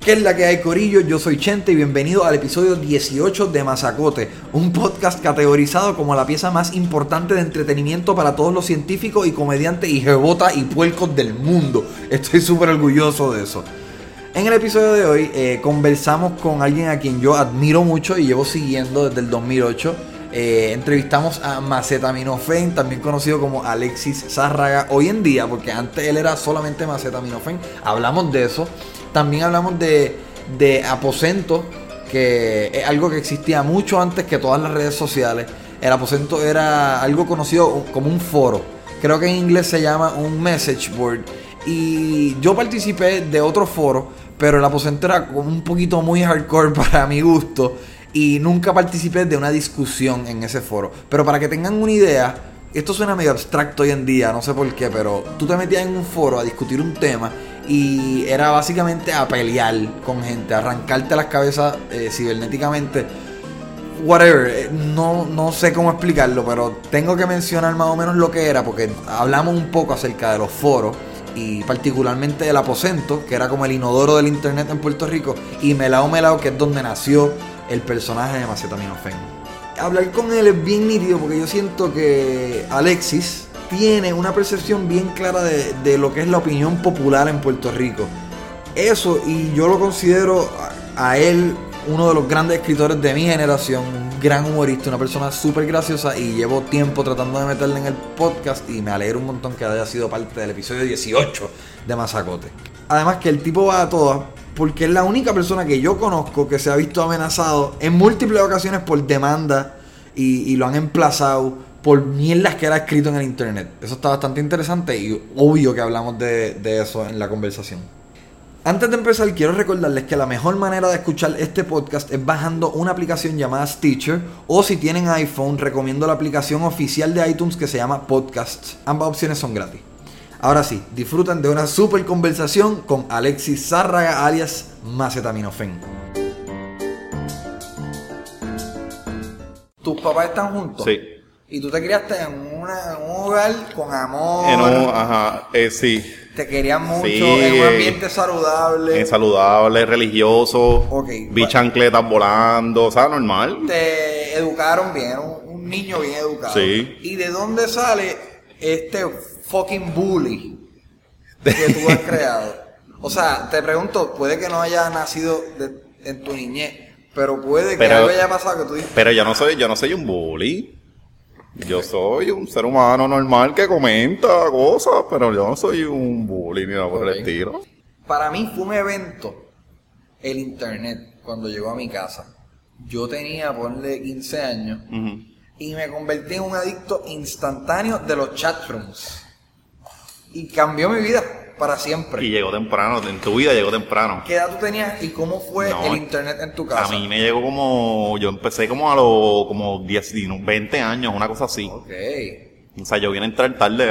¿Qué es la que hay, corillo? Yo soy Chente y bienvenido al episodio 18 de Mazacote, un podcast categorizado como la pieza más importante de entretenimiento para todos los científicos y comediantes y jebotas y puercos del mundo. Estoy súper orgulloso de eso. En el episodio de hoy conversamos con alguien a quien yo admiro mucho y llevo siguiendo desde el 2008. Entrevistamos a Macetaminofen, también conocido como Alexis Zárraga hoy en día, porque antes él era solamente Macetaminofen. Hablamos de eso. También hablamos de Aposento, que es algo que existía mucho antes que todas las redes sociales. El Aposento era algo conocido como un foro. Creo que en inglés se llama un message board. Y yo participé de otro foro, pero el Aposento era un poquito muy hardcore para mi gusto. Y nunca participé de una discusión en ese foro. Pero para que tengan una idea, esto suena medio abstracto hoy en día, no sé por qué, pero tú te metías en un foro a discutir un tema y era básicamente a pelear con gente, a arrancarte las cabezas cibernéticamente. Whatever, no sé cómo explicarlo, pero tengo que mencionar más o menos lo que era, porque hablamos un poco acerca de los foros y particularmente del Aposento, que era como el inodoro del internet en Puerto Rico, y Melao, que es donde nació el personaje de Macetaminofen. Hablar con él es bien nítido porque yo siento que Alexis tiene una percepción bien clara de lo que es la opinión popular en Puerto Rico. Eso, y yo lo considero a él uno de los grandes escritores de mi generación, un gran humorista, una persona súper graciosa, y llevo tiempo tratando de meterle en el podcast y me alegro un montón que haya sido parte del episodio 18 de Mazacote. Además que el tipo va a todas, porque es la única persona que yo conozco que se ha visto amenazado en múltiples ocasiones por demanda y lo han emplazado por mierdas que era escrito en el internet. Eso está bastante interesante y obvio que hablamos de eso en la conversación. Antes de empezar, quiero recordarles que la mejor manera de escuchar este podcast es bajando una aplicación llamada Stitcher, o si tienen iPhone, recomiendo la aplicación oficial de iTunes que se llama Podcasts. Ambas opciones son gratis. Ahora sí, disfruten de una super conversación con Alexis Zárraga, alias Macetaminofen. ¿Tus papás están juntos? Sí. ¿Y tú te criaste en un hogar con amor? Sí. Te querían mucho, Sí, en un ambiente saludable. Saludable, religioso. Okay. Vi chancletas volando, o sea, normal. Te educaron bien, un niño bien educado. Sí. ¿Y de dónde sale este fucking bully que tú has creado? O sea, te pregunto, puede que no haya nacido en tu niñez, pero puede que algo haya pasado que tú dices. Pero yo no soy un bully. Yo soy un ser humano normal que comenta cosas, pero yo no soy un bully ni nada por el estilo. Para mí fue un evento el internet cuando llegó a mi casa. Yo tenía, ponle 15 años, y me convertí en un adicto instantáneo de los chatrooms. Y cambió mi vida para siempre. Y llegó temprano, en tu vida llegó temprano. ¿Qué edad tú tenías y cómo fue el internet en tu casa? A mí me llegó yo empecé como a los 20 años, una cosa así. Okay. O sea, yo vine a entrar tarde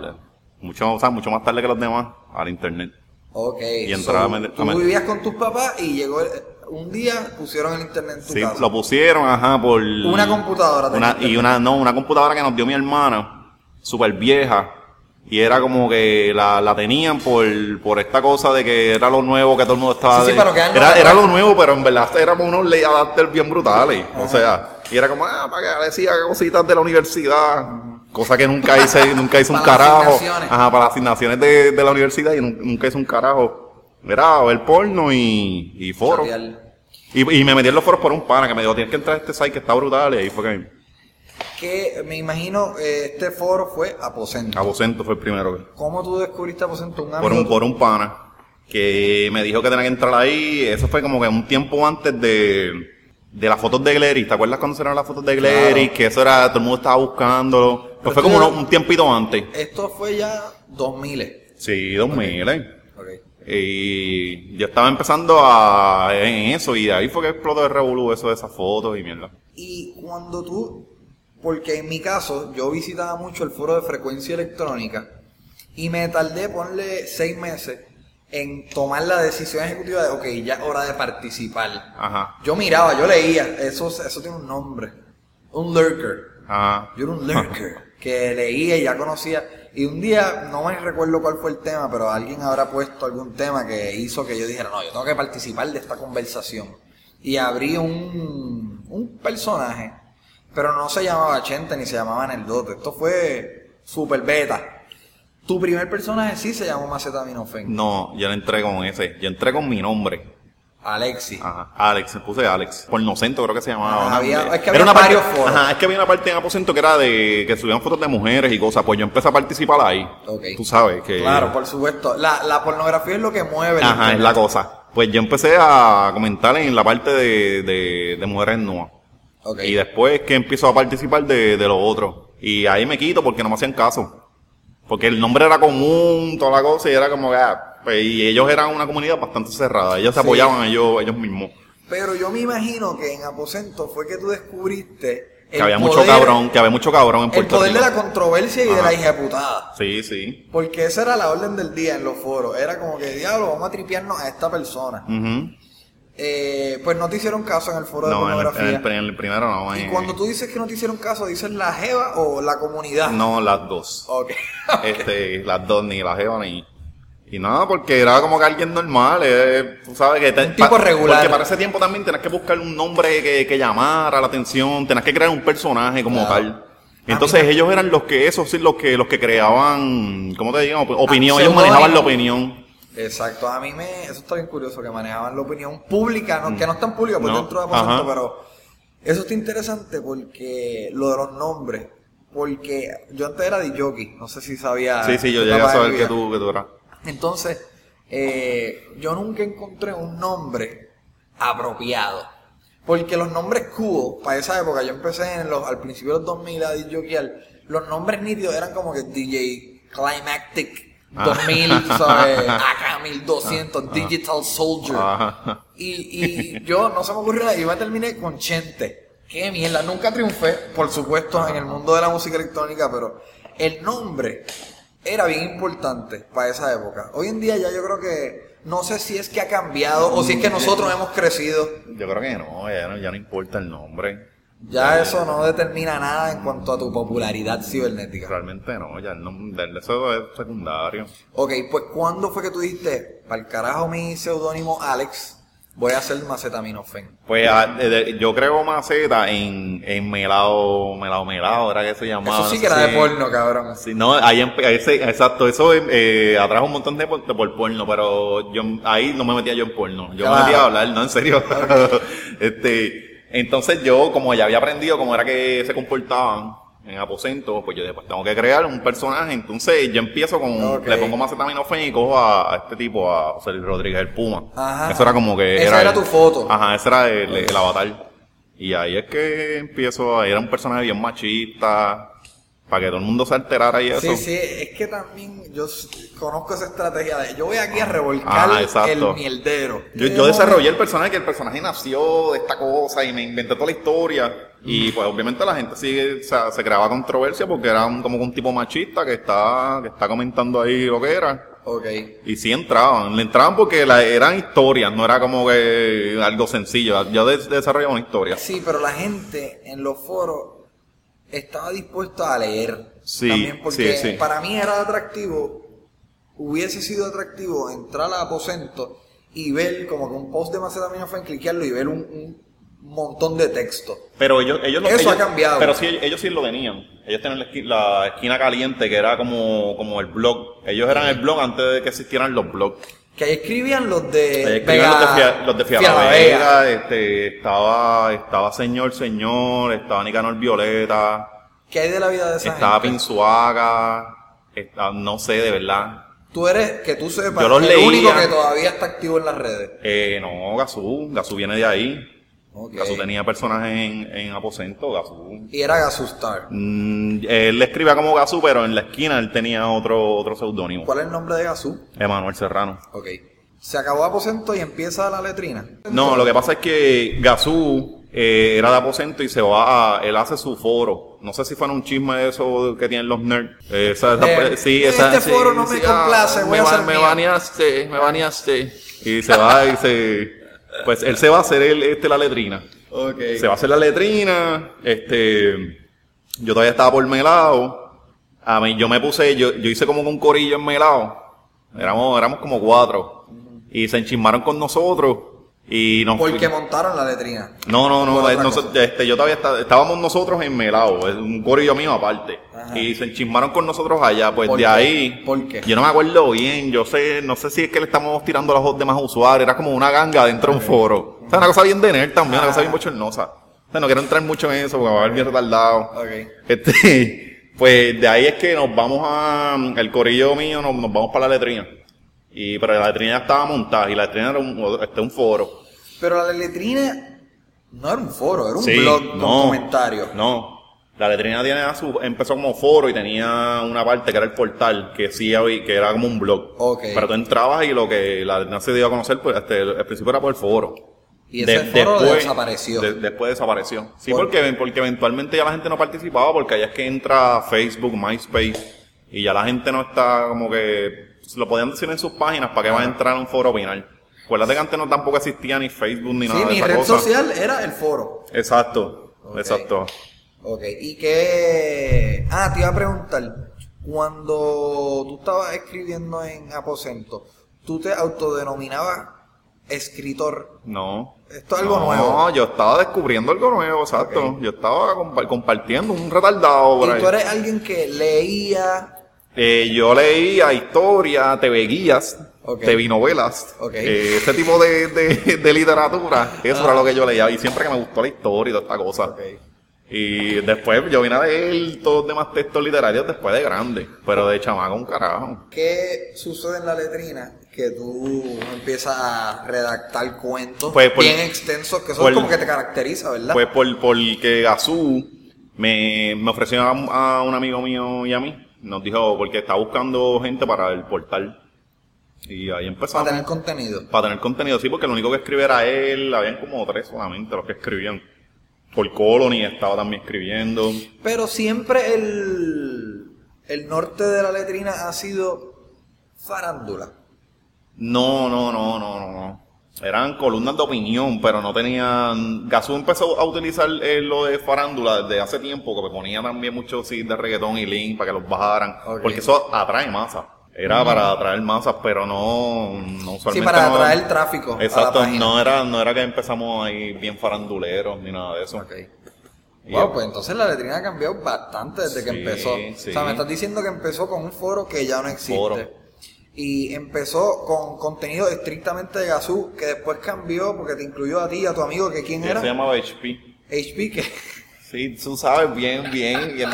mucho más tarde que los demás al internet. Okay. Y entraba tú vivías con tus papás y llegó un día pusieron el internet en tu casa. Sí, lo pusieron, por una computadora. Una computadora que nos dio mi hermana, súper vieja. Y era como que la tenían por esta cosa de que era lo nuevo que todo el mundo estaba... Sí, pero que era lo nuevo, pero en verdad éramos unos late adapters bien brutales. Ajá. O sea, y era como, para que decía cositas de la universidad. Cosa que nunca hice un carajo. Para las asignaciones de la universidad y nunca hice un carajo. Era ver porno y foros. Y me metí en los foros por un pana que me dijo, tienes que entrar a este site que está brutal. Y ahí fue que me imagino este foro fue Aposento. Aposento fue el primero. ¿Cómo tú descubriste Aposento? ¿Un amigo? Por un pana que me dijo que tenía que entrar ahí. Eso fue como que un tiempo antes de las fotos de Gleris. ¿Te acuerdas cuando eran las fotos de Gleris? Claro. Que eso era, todo el mundo estaba buscándolo. Pues fue como un tiempito antes. Esto fue ya 2000. Sí, 2000. Okay. Y yo estaba empezando en eso y ahí fue que explotó el revolú eso de esas fotos y mierda. Y cuando porque en mi caso, yo visitaba mucho el foro de frecuencia electrónica y me tardé, ponle 6 meses en tomar la decisión ejecutiva de, ok, ya es hora de participar. Ajá. Yo miraba, yo leía, eso tiene un nombre, un lurker. Ajá. Yo era un lurker que leía y ya conocía. Y un día, no me recuerdo cuál fue el tema, pero alguien habrá puesto algún tema que hizo que yo dijera, no, yo tengo que participar de esta conversación. Y abrí un personaje, pero no se llamaba Chente ni se llamaba Aneldota. Esto fue super beta. Tu primer personaje sí se llamó Macetaminofen. No, yo no entré con ese. Yo entré con mi nombre. Alexi. Ajá, Alex, me puse Alex. Pornocento creo que se llamaba. Es que había varios foros. Ajá, es que había una parte en Aposento que era de que subían fotos de mujeres y cosas. Pues yo empecé a participar ahí. Okay. Tú sabes que... Claro, por supuesto. La pornografía es lo que mueve. Ajá, es la cosa. Pues yo empecé a comentar en la parte de mujeres nuevas. Okay. Y después que empiezo a participar de los otros. Y ahí me quito porque no me hacían caso. Porque el nombre era común, toda la cosa, y era como que... Pues, y ellos eran una comunidad bastante cerrada. Ellos se apoyaban ellos mismos. Pero yo me imagino que en Aposento fue que tú descubriste... Que había mucho cabrón en Puerto Rico. El poder de la controversia y de la hijeputada. Sí, sí. Porque esa era la orden del día en los foros. Era como que, diablo, vamos a tripearnos a esta persona. Pues no te hicieron caso en el foro de pornografía. En el primero no. Y cuando tú dices que no te hicieron caso, ¿dices la jeva o la comunidad? No, las dos. Okay. Las dos, ni la jeva ni... Y nada, porque era como que alguien normal, tú sabes que... Un tipo regular. Porque para ese tiempo también tenías que buscar un nombre que llamara la atención, tenías que crear un personaje como tal. Entonces ellos eran los que los que creaban, ¿cómo te digo? Opinión, ellos manejaban la opinión. Exacto, eso está bien curioso, que manejaban la opinión pública, que no es tan pública por dentro de Aposento, pero eso está interesante porque lo de los nombres, porque yo antes era DJ, no sé si sabía. Sí, yo llegué a saber que tú eras. Entonces, yo nunca encontré un nombre apropiado. Porque los nombres cool, para esa época, yo empecé al principio de los 2000 a DJear, los nombres nítidos eran como que DJ Climactic 2000, tú sabes, AK 1200, Digital Soldier. Y yo, no se me ocurrió nada, y me terminé con Chente. Qué mierda, nunca triunfé, por supuesto, en el mundo de la música electrónica, pero el nombre... era bien importante para esa época. Hoy en día ya yo creo que, no sé si es que ha cambiado o si es que nosotros hemos crecido. Yo creo que no, ya no importa el nombre. Ya eso no determina nada en cuanto a tu popularidad cibernética. Realmente no, ya el nombre, eso es secundario. Ok, pues ¿cuándo fue que tú dijiste, para el carajo mi seudónimo Alex, voy a hacer Macetaminofen? Pues yo creo Maceta en Melao, era que se llamaba. Eso sí que era de porno, cabrón. Sí, no, exacto, eso atrajo un montón de por porno, pero yo ahí no me metía yo en porno. Yo me metía a hablar, no, en serio. Okay. Entonces yo, como ya había aprendido cómo era que se comportaban en Aposento, pues yo después tengo que crear un personaje. Entonces yo empiezo le pongo Macetaminofen y cojo a este tipo, a José Luis Rodríguez, el Puma. Ajá. Eso era como que... Esa era tu foto. Ajá, ese era el avatar. Y ahí es que era un personaje bien machista, para que todo el mundo se alterara y eso. Sí, es que también yo conozco esa estrategia de yo voy aquí a revolcar el mierdero. Yo desarrollé el personaje, que el personaje nació de esta cosa y me inventé toda la historia. Y pues obviamente la gente se creaba controversia porque era como un tipo machista que está comentando ahí lo que era. Okay. Y sí le entraban porque eran historias, no era como que algo sencillo. Yo desarrollaba una historia. Sí, pero la gente en los foros estaba dispuesto a leer. Sí, también porque sí. Para mí hubiese sido atractivo entrar a Aposento y ver como que un post de Macetaminofen, cliquearlo y ver un montón de texto. Pero ellos ha cambiado. Pero sí, ellos sí lo tenían. Ellos tenían la esquina caliente, que era como el blog. Ellos eran el blog antes de que existieran los blogs. Que ahí escribían los de los de Fialavega, estaba Señor, estaba Nicanor Violeta. ¿Qué hay de la vida de esa estaba gente? Pinzuaga, no sé, de verdad. Tú eres, que tú sepas, yo los el leía. único que todavía está activo en las redes. No, Gazú viene de ahí. Okay. Gazú tenía personajes en Aposento, Gazú. ¿Y era Gazú Star? Él escribía como Gazú, pero en la esquina él tenía otro seudónimo. ¿Cuál es el nombre de Gazú? Emanuel Serrano. Ok. ¿Se acabó Aposento y empieza la letrina? No, lo que pasa es que Gazú era de Aposento y él hace su foro. No sé si fue un chisme de eso que tienen los nerds. Este foro no me complace, me baneaste. Y se va pues él se va a hacer la letrina. Okay. Se va a hacer la letrina. Yo todavía estaba por Melao. A mí, yo hice como un corillo en Melao. Éramos como 4. Y se enchismaron con nosotros. Y nos Porque montaron la letrina. No, yo todavía estábamos nosotros en Melao, es un corillo mío aparte. Ajá. Y se enchismaron con nosotros allá, pues de ahí. ¿Por qué? Yo no me acuerdo bien, no sé si es que le estamos tirando a los demás usuarios, era como una ganga dentro de un foro. O sea, una cosa bien de nerd también, una cosa bien bochornosa. O sea, no quiero entrar mucho en eso porque me va a ver bien retardado. Pues de ahí es que nos vamos el corillo mío nos vamos para la letrina. Pero la letrina ya estaba montada y la letrina era un foro. Pero la letrina no era un foro, era un blog con comentarios. No, la letrina empezó como foro y tenía una parte que era el portal, que era como un blog. Okay. Pero tú entrabas y lo que la letrina se dio a conocer, pues el principio era por el foro. Y ese foro desapareció. Después desapareció. Sí, porque eventualmente ya la gente no participaba, porque allá es que entra Facebook, MySpace, y ya la gente no está como que lo podían decir en sus páginas para que van a entrar a un foro opinar. Acuérdate que antes no tampoco existía ni Facebook ni nada de esa cosa. Sí, mi red social era el foro. Exacto, exacto. Ok, y qué... te iba a preguntar, cuando tú estabas escribiendo en Aposento, ¿tú te autodenominabas escritor? No. ¿Esto es algo nuevo? No, yo estaba descubriendo algo nuevo, exacto. Okay. Yo estaba compartiendo un retardado por ahí. ¿Y tú eres alguien que leía? Yo leía historia, TV guías, TV novelas, ese tipo de literatura. Eso era lo que yo leía. Y siempre que me gustó la historia y toda esta cosa. Y después yo vine a leer todos los demás textos literarios después de grande. Pero de chamaco un carajo. ¿Qué sucede en la letrina? Que tú empiezas a redactar cuentos bien extensos, que eso es como que te caracteriza, ¿verdad? Pues porque Gazú me ofreció a un amigo mío y a mí. Nos dijo, porque estaba buscando gente para el portal. Y ahí empezamos. Para tener contenido. Para tener contenido, sí, porque lo único que escribía era él. Habían como 3 solamente los que escribían. Por Colony estaba también escribiendo. Pero siempre el norte de la letrina ha sido farándula. No. Eran columnas de opinión, pero no tenían... Gazú empezó a utilizar lo de farándula desde hace tiempo, que ponía también muchos de reggaetón y link para que los bajaran, porque eso atrae masa. Era para atraer masas, pero no usualmente. Sí, para atraer tráfico. Exacto, no era que empezamos ahí bien faranduleros ni nada de eso. Wow, pues entonces la letrina ha cambiado bastante desde que empezó. Sí. O sea, me estás diciendo que empezó con un foro que ya no existe. Y empezó con contenido estrictamente de Gazú, que después cambió porque te incluyó a ti y a tu amigo, que ¿quién era? Se llamaba HP. HP, ¿qué? Sí, tú sabes, bien. Bien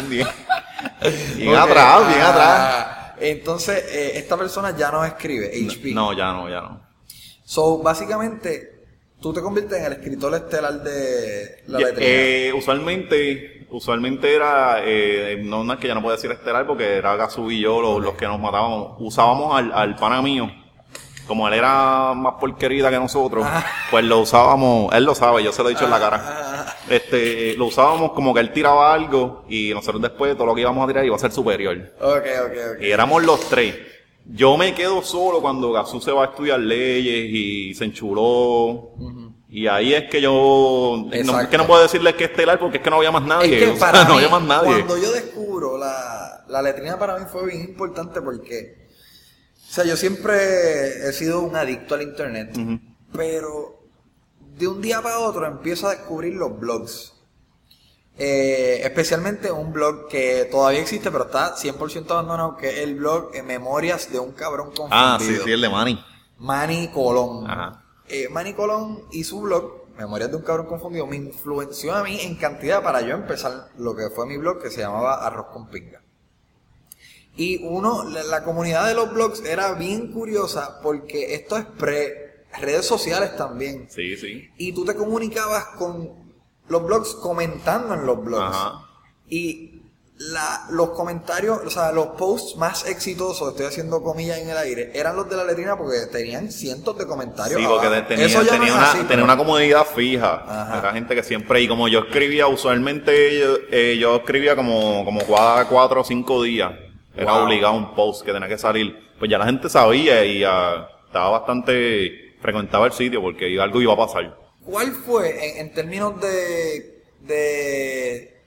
atrás. Entonces, esta persona ya no escribe, HP. No, ya no. So, básicamente, tú te conviertes en el escritor estelar de la letrina. Usualmente era, no es que ya no puedo decir estelar porque era Gazú y yo los que nos matábamos. Usábamos al pana mío, como él era más porquerida que nosotros, pues lo usábamos, él lo sabe, yo se lo he dicho en la cara. Lo usábamos como que él tiraba algo y nosotros después todo lo que íbamos a tirar iba a ser superior. Okay. Y éramos los 3. Yo me quedo solo cuando Gazú se va a estudiar leyes y se enchuló. Y ahí es que yo... es que no puedo decirles que es estelar porque es que no había más nadie. Es que no había más nadie. Cuando yo descubro la letrina, para mí fue bien importante porque... O sea, yo siempre he sido un adicto al internet. Pero de un día para otro empiezo a descubrir los blogs. Especialmente un blog que todavía existe, pero está 100% abandonado, que es el blog Memorias de un cabrón confundido. Sí, el de Manny Colón. Ajá. Manny Colón y su blog, Memorias de un cabrón confundido, me influenció a mí en cantidad para yo empezar lo que fue mi blog, que se llamaba Arroz con Pinga. Y la comunidad de los blogs era bien curiosa porque esto es redes sociales también. Sí. Y tú te comunicabas con los blogs comentando en los blogs. Ajá. Y los comentarios, o sea, los posts más exitosos, estoy haciendo comillas en el aire, eran los de la letrina porque tenían cientos de comentarios. Sí, porque tenía una comunidad fija. Ajá. Era gente que siempre, y como yo escribía, usualmente yo escribía como 4 o 5 días. Era obligado un post que tenía que salir. Pues ya la gente sabía y estaba bastante... frecuentaba el sitio porque algo iba a pasar. ¿Cuál fue, en términos de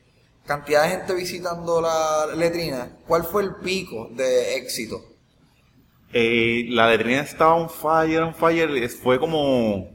cantidad de gente visitando la letrina, ¿cuál fue el pico de éxito? La letrina estaba on fire, fue como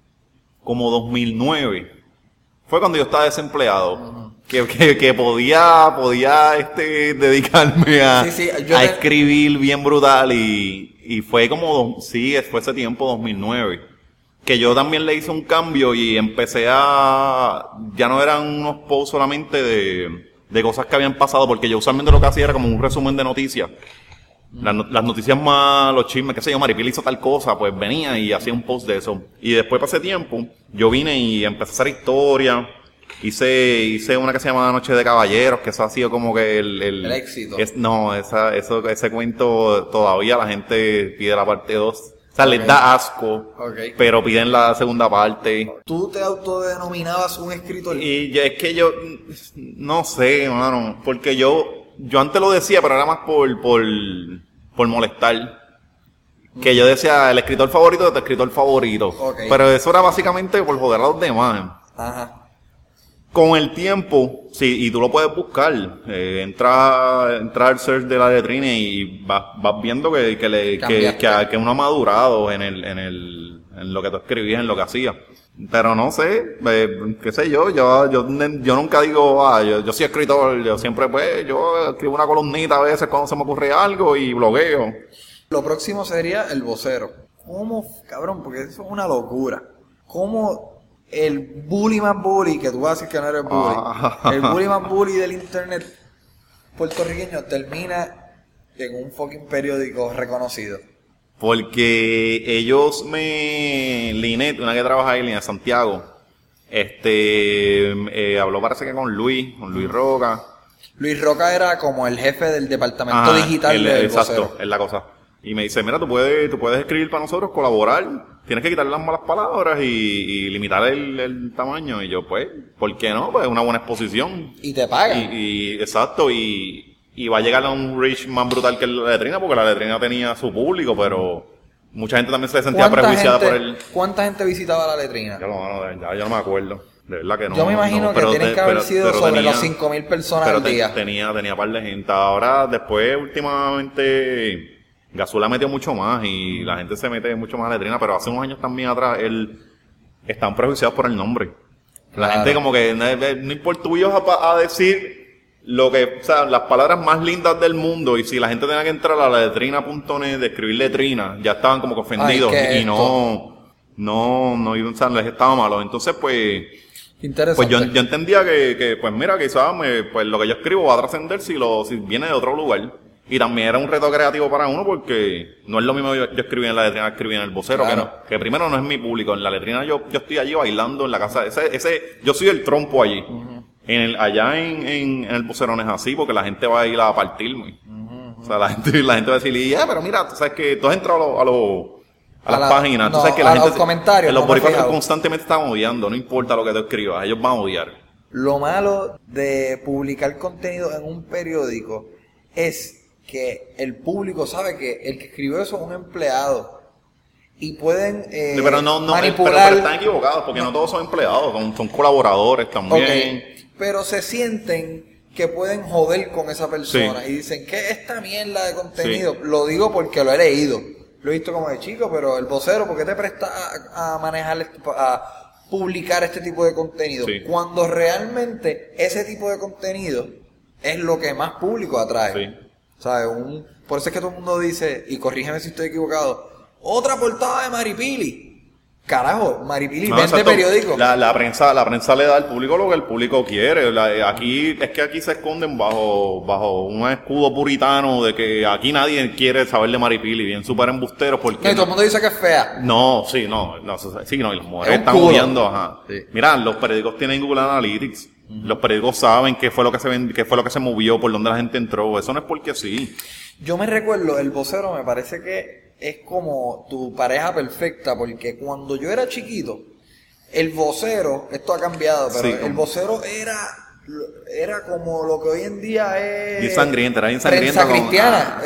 2009. Fue cuando yo estaba desempleado. Que podía dedicarme a escribir bien brutal y fue fue ese tiempo 2009. Que yo también le hice un cambio y empecé ya no eran unos posts solamente de cosas que habían pasado, porque yo usualmente lo que hacía era como un resumen de noticias. Las noticias más, los chismes, qué sé yo, Maripili hizo tal cosa, pues venía y hacía un post de eso. Y después pasé tiempo, yo vine y empecé a hacer historia. Hice una que se llama Noche de Caballeros, que eso ha sido como que el éxito. Ese cuento todavía la gente pide la parte 2. O sea, les da asco, pero piden la segunda parte. ¿Tú te autodenominabas un escritor? Y es que yo, no sé, mano, porque yo antes lo decía, pero era más por molestar. Que yo decía, el escritor favorito de tu escritor favorito. Pero eso era básicamente por joder a los demás. Ajá. Con el tiempo, sí, y tú lo puedes buscar, entra al search de la letrina y vas viendo que uno ha madurado en lo que tú escribías, en lo que hacías. Pero no sé, qué sé yo nunca digo, yo soy escritor, yo siempre yo escribo una columnita a veces cuando se me ocurre algo y blogueo. Lo próximo sería el vocero. ¿Cómo, cabrón? Porque eso es una locura. ¿Cómo el bully más bully, que tú vas a decir que no eres bully, el bully más bully del internet puertorriqueño termina en un fucking periódico reconocido? Porque ellos Linet, una que trabaja ahí, Linet Santiago, habló parece que con Luis Roca. Luis Roca era como el jefe del departamento digital del exacto, vocero. es la cosa. Y me dice, mira, tú puedes escribir para nosotros, colaborar, tienes que quitarle las malas palabras y limitar el tamaño. Y yo, pues, ¿por qué no? Pues es una buena exposición. Y te pagan. Exacto, y va a llegar a un reach más brutal que la letrina, porque la letrina tenía su público, pero mucha gente también se sentía prejuiciada por él. ¿Cuánta gente visitaba la letrina? Ya no me acuerdo. De verdad que no. Yo me imagino que tienen que haber sido sobre los 5,000 personas al día. Tenía par de gente. Ahora, después, últimamente, Gazula metió mucho más y la gente se mete mucho más a la letrina, pero hace unos años también atrás, están prejuiciados por el nombre. La gente como que no importa, tú ibas a decir o sea, las palabras más lindas del mundo, y si la gente tenía que entrar a la letrina.net de escribir letrina, ya estaban como que ofendidos y no, o sea, les estaba malo. Entonces, pues yo entendía que pues mira, quizás pues lo que yo escribo va a trascender si viene de otro lugar. Y también era un reto creativo para uno, porque no es lo mismo yo escribí en la letrina que escribí en el vocero, claro. que primero no es mi público. En la letrina yo estoy allí bailando en la casa, yo soy el trompo allí. Allá en el vocero no es así, porque la gente va a ir a partirme. O sea, la gente va a decir, pero mira, tú sabes que tú has entrado a las páginas, tú sabes que la gente, los comentarios, los boricuas constantemente están odiando, no importa lo que tú escribas, ellos van a odiar. Lo malo de publicar contenido en un periódico es que el público sabe que el que escribió eso es un empleado y pueden manipular. Pero están equivocados, porque no todos son empleados, son colaboradores también. Pero se sienten que pueden joder con esa persona y dicen que esta mierda de contenido, lo digo porque lo he leído, lo he visto como de chico, pero el vocero, ¿por qué te presta a manejar, a publicar este tipo de contenido? Cuando realmente ese tipo de contenido es lo que más público atrae. ¿Sabes? Por eso es que todo el mundo dice, y corrígeme si estoy equivocado, otra portada de Maripili. Carajo, Maripili vende periódico. La prensa le da al público lo que el público quiere. Aquí se esconden bajo un escudo puritano de que aquí nadie quiere saber de Maripili, bien súper embusteros, porque todo el mundo dice que es fea. Y las mujeres están odiando, Mira, los periódicos tienen Google Analytics. Los periódicos saben qué fue lo que se movió, por dónde la gente entró. Eso no es porque sí. Yo me recuerdo, el vocero me parece que es como tu pareja perfecta, porque cuando yo era chiquito, el vocero, esto ha cambiado, pero el vocero era como lo que hoy en día es... Bien sangrienta, era bien sangrienta. Prensa cristiana.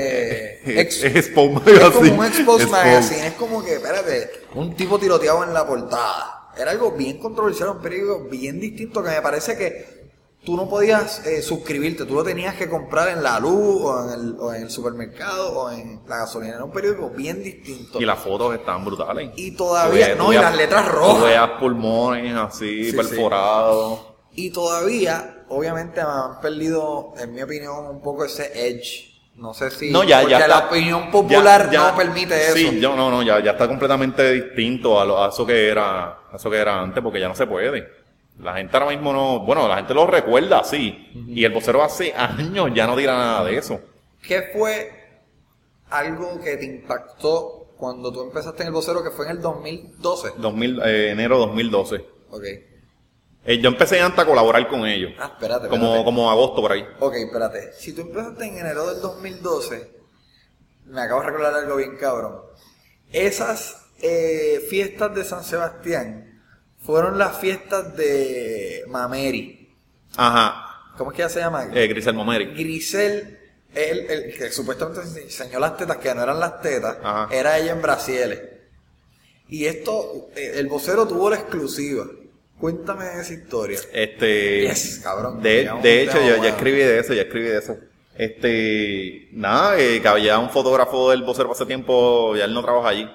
Es como un Expose Magazine. Es como que, espérate, un tipo tiroteado en la portada. Era algo bien controversial, un periódico bien distinto, que me parece que tú no podías suscribirte, tú lo tenías que comprar en la luz o en el supermercado o en la gasolina. Era un periódico bien distinto. Y las fotos estaban brutales. Y todavía, y las letras rojas. Tú veas pulmones así, perforados. Y todavía, obviamente, han perdido, en mi opinión, un poco ese edge. No sé si... No, ya porque está, la opinión popular no permite eso. Sí, ya está completamente distinto a eso que era antes, porque ya no se puede. La gente ahora mismo no... Bueno, la gente lo recuerda así. Y el vocero hace años ya no dirá nada de eso. ¿Qué fue algo que te impactó cuando tú empezaste en el vocero, que fue en el 2012? Enero 2012. Ok. Yo empecé antes a colaborar con ellos. Espérate. Como agosto por ahí. Ok, espérate. Si tú empezaste en enero del 2012, me acabo de recordar algo bien cabrón. Esas fiestas de San Sebastián fueron las fiestas de Mameri. Ajá. ¿Cómo es que ella se llama? Grisel Mameri. Grisel, el que supuestamente enseñó las tetas, que no eran las tetas, Ajá. Era ella en brasieles. Y esto, el vocero tuvo la exclusiva. Cuéntame esa historia. Yes, cabrón. De hecho, yo escribí de eso, nada, que había un fotógrafo del vocero hace tiempo, ya él no trabaja allí.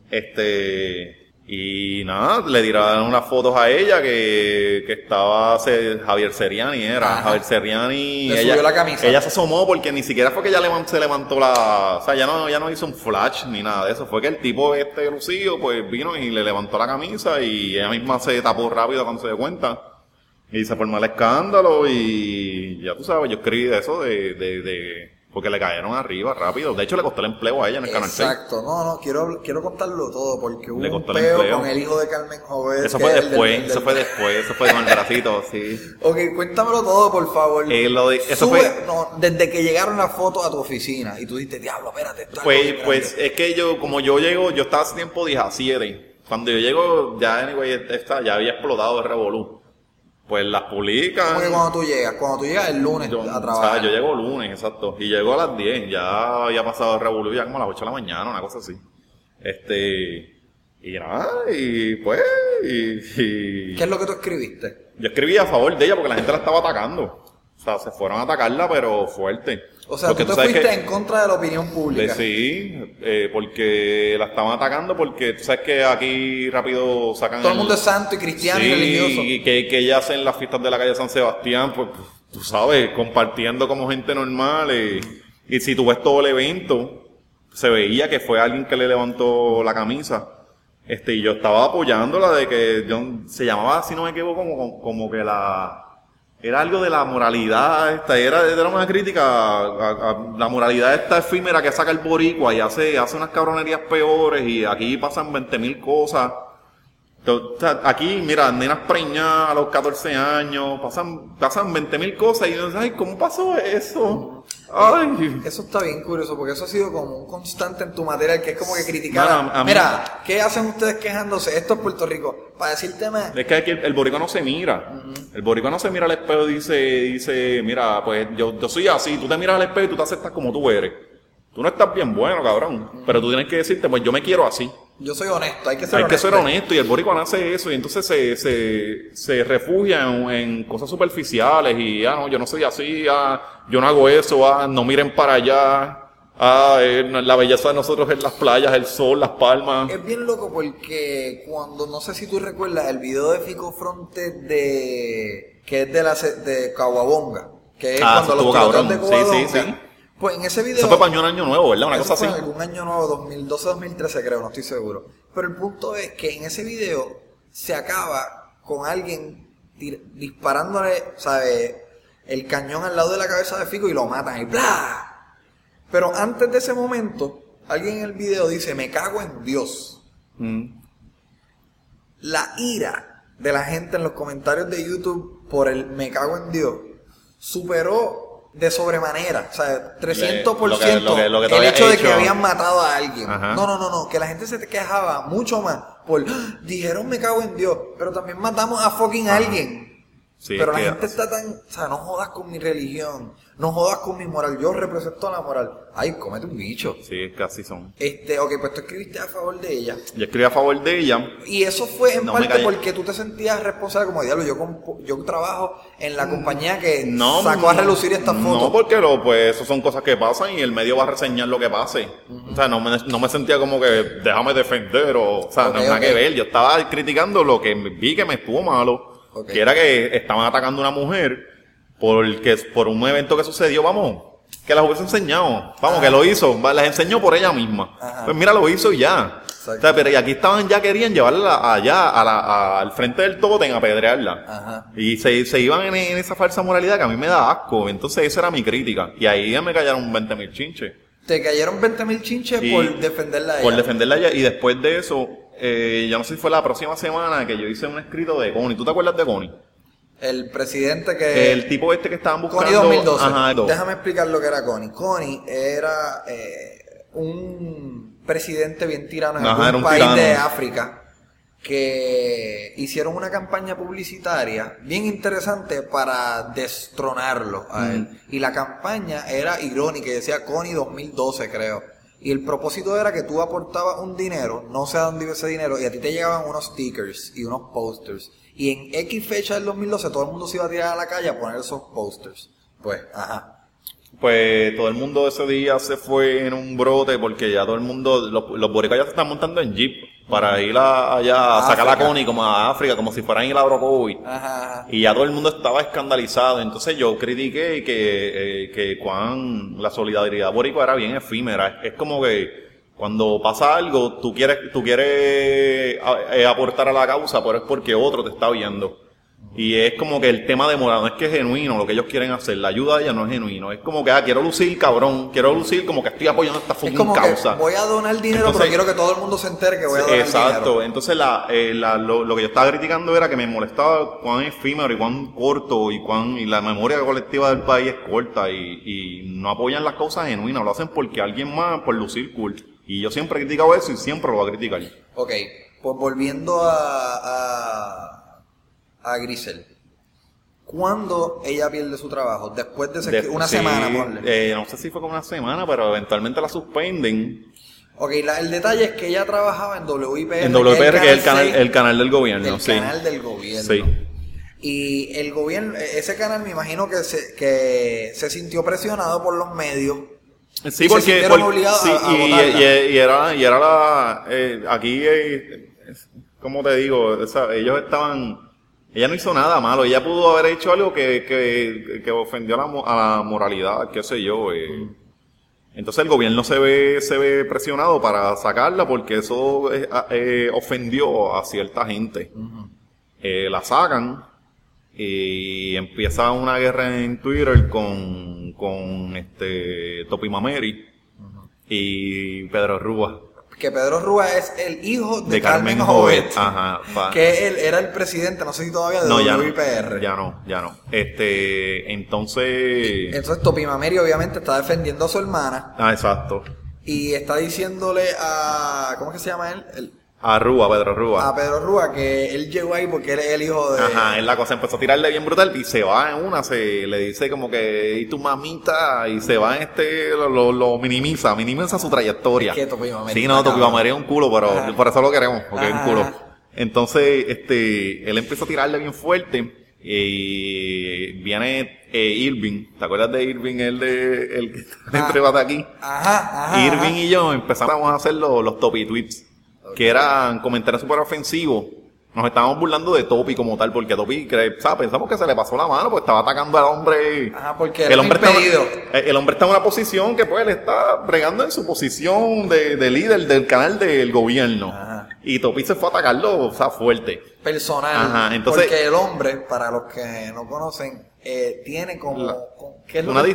Y nada, le tiraron unas fotos a ella que estaba Javier Seriani, Javier Seriani. Le subió la camisa. Ella se asomó porque ni siquiera fue que ella se levantó o sea, ya no hizo un flash ni nada de eso. Fue que el tipo lucido, pues vino y le levantó la camisa y ella misma se tapó rápido cuando se dio cuenta. Y se formó el escándalo y ya tú sabes, yo escribí de eso porque le cayeron arriba rápido. De hecho, le costó el empleo a ella en el Canal 6. Exacto. No, quiero contarlo todo porque hubo le un costó peo el empleo con el hijo de Carmen Jovet. Eso fue después, eso fue con el bracito, sí. Ok, cuéntamelo todo, por favor. Desde que llegaron las fotos a tu oficina y tú dijiste, diablo, espérate. Pues es que yo estaba hace tiempo 17. Cuando yo llego, ya había explotado el revolú. Pues las publican. ¿Cómo que cuando tú llegas el lunes a trabajar? O sea, yo llego lunes, exacto. Y llego a las 10. Ya había pasado el revolú ya como a las 8 de la mañana, una cosa así. Y nada, y pues... ¿Qué es lo que tú escribiste? Yo escribí a favor de ella porque la gente la estaba atacando. O sea, se fueron a atacarla, pero fuerte. O sea, tú te fuiste en contra de la opinión pública. Sí, porque la estaban atacando porque tú sabes que aquí rápido sacan... Todo el mundo es santo y cristiano y religioso. Y que ella hace en las fiestas de la calle San Sebastián, pues tú sabes, compartiendo como gente normal. Y si tú ves todo el evento, se veía que fue alguien que le levantó la camisa. Y yo estaba apoyándola de que se llamaba, si no me equivoco, como que era algo de la moralidad era una crítica a la moralidad esta efímera que saca el boricua y hace unas cabronerías peores y aquí pasan 20,000 cosas. Aquí, mira, nenas preñadas a los 14 años, pasan 20,000 cosas y dices, ay, ¿cómo pasó eso? Ay. Eso está bien curioso porque eso ha sido como un constante en tu material que es como que criticar. Mira, ¿qué hacen ustedes quejándose? Esto es Puerto Rico. Para decirte más. Es que aquí el boricua no se mira. El boricua no se mira al espejo y dice, mira, pues yo soy así. Tú te miras al espejo y tú te aceptas como tú eres. Tú no estás bien bueno, cabrón. Pero tú tienes que decirte, pues yo me quiero así. Yo soy honesto, hay que ser honesto. Hay que ser honesto y el boricua hace eso y entonces se refugia en cosas superficiales y no, yo no soy así, yo no hago eso, no miren para allá, la belleza de nosotros es las playas, el sol, las palmas. Es bien loco porque cuando, no sé si tú recuerdas el video de Fico Fronte que es de Caguabonga, que es cuando los tiroteos de Caguabonga. Sí. Pues en ese video... Eso fue para un año nuevo, ¿verdad? Una cosa así. Algún año nuevo, 2012-2013 creo, no estoy seguro. Pero el punto es que en ese video se acaba con alguien disparándole, ¿sabes? El cañón al lado de la cabeza de Fico y lo matan y ¡bla! Pero antes de ese momento, alguien en el video dice, me cago en Dios. La ira de la gente en los comentarios de YouTube por el me cago en Dios superó de sobremanera, o sea, 300% lo que el hecho de que habían matado a alguien. Ajá. No, que la gente se quejaba mucho más por, dijeron me cago en Dios, pero también matamos a fucking alguien. O Sí, pero la gente está tan, o sea, no jodas con mi religión, no jodas con mi moral, yo represento la moral. Ay, cómete un bicho. Sí, casi son. Ok, pues tú escribiste a favor de ella. Yo escribí a favor de ella. Y eso fue en parte porque tú te sentías responsable como diablo. Yo trabajo en la compañía que sacó a relucir esta foto. No, porque pues eso son cosas que pasan y el medio va a reseñar lo que pase. O sea, no me sentía como que déjame defender o sea, no nada que ver. Yo estaba criticando lo que vi que me estuvo malo. Que era que estaban atacando a una mujer por un evento que sucedió, vamos, que las hubiese enseñado, vamos, que lo hizo, las enseñó por ella misma. Pues mira, lo hizo y ya. O sea, pero y aquí querían llevarla allá al frente del tótem a apedrearla. Y se iban en esa falsa moralidad que a mí me da asco. Entonces esa era mi crítica. Y ahí me cayeron 20,000 chinches. Te cayeron 20,000 chinches por defenderla a ella. Por defenderla a ella. Y después de eso, yo no sé si fue la próxima semana que yo hice un escrito de Connie. ¿Tú te acuerdas de Connie? El presidente que... El tipo que estaban buscando... Connie 2012. Ajá, déjame explicar lo que era Connie. Connie era un presidente bien tirano en algún país de África que hicieron una campaña publicitaria bien interesante para destronarlo a él. Y la campaña era irónica y decía Connie 2012, creo. Y el propósito era que tú aportabas un dinero, no sé a dónde iba ese dinero, y a ti te llegaban unos stickers y unos posters. Y en X fecha del 2012 todo el mundo se iba a tirar a la calle a poner esos posters. Pues todo el mundo ese día se fue en un brote porque ya todo el mundo, los boricuas ya se están montando en jeep para ir allá a sacar la Connie como a África, como si fueran a ir a Orocovi. Y ya todo el mundo estaba escandalizado. Entonces yo critiqué que la solidaridad boricua era bien efímera. Es como que cuando pasa algo, tú quieres aportar a la causa, pero es porque otro te está viendo. Y es como que el tema de moral no es que es genuino lo que ellos quieren hacer, la ayuda de ella no es genuino, es como que quiero lucir cabrón, quiero lucir como que estoy apoyando esta fucking causa. Que voy a donar dinero, entonces, pero quiero que todo el mundo se entere que voy a donar dinero. Exacto, entonces lo que yo estaba criticando era que me molestaba cuán efímero y cuán corto y la memoria colectiva del país es corta y no apoyan las causas genuinas, lo hacen porque alguien más, por lucir cool. Y yo siempre he criticado eso y siempre lo voy a criticar. Ok, pues volviendo a Grisel. ¿Cuándo ella pierde su trabajo? Después de una semana, ponle. No sé si fue como una semana, pero eventualmente la suspenden. Ok, el detalle es que ella trabajaba en WIPR. En WIPR, que es el canal del gobierno. El canal del gobierno. Sí. Y el gobierno, ese canal me imagino que se sintió presionado por los medios. Sí, porque obligados a y era aquí, como te digo, ella no hizo nada malo, ella pudo haber hecho algo que ofendió a la moralidad, qué sé yo. Entonces el gobierno se ve presionado para sacarla porque eso ofendió a cierta gente. La sacan y empieza una guerra en Twitter con Topi Mameri y Pedro Rúa. Que Pedro Rúa es el hijo de Carmen Jovet. Que él era el presidente, no sé si todavía, de WIPR. Ya no. Entonces Topi Mameri obviamente está defendiendo a su hermana. Exacto. Y está diciéndole a... ¿cómo es que se llama él? A Pedro Rúa. A Pedro Rúa, que él llegó ahí porque él es el hijo de... Es la cosa, empezó a tirarle bien brutal y se va en una, le dice como que, y tu mamita, y se va lo minimiza su trayectoria. ¿Qué Topi Mameri? Sí, no, Topi Mameri es un culo, pero por eso lo queremos, porque es un culo. Entonces, él empezó a tirarle bien fuerte, y viene Irving, ¿te acuerdas de Irving, el que está entre aquí? Irving y yo empezamos a hacer los Topi Tweets. Que eran comentarios súper ofensivos. Nos estábamos burlando de Topi como tal, porque Topi, pensamos que se le pasó la mano, porque estaba atacando al hombre. Porque el hombre el hombre está en una posición que pues él está bregando en su posición de líder del canal del gobierno. Y Topi se fue a atacarlo, fuerte. Personal. Entonces, porque el hombre, para los que no conocen, tiene como... ¿qué es lo una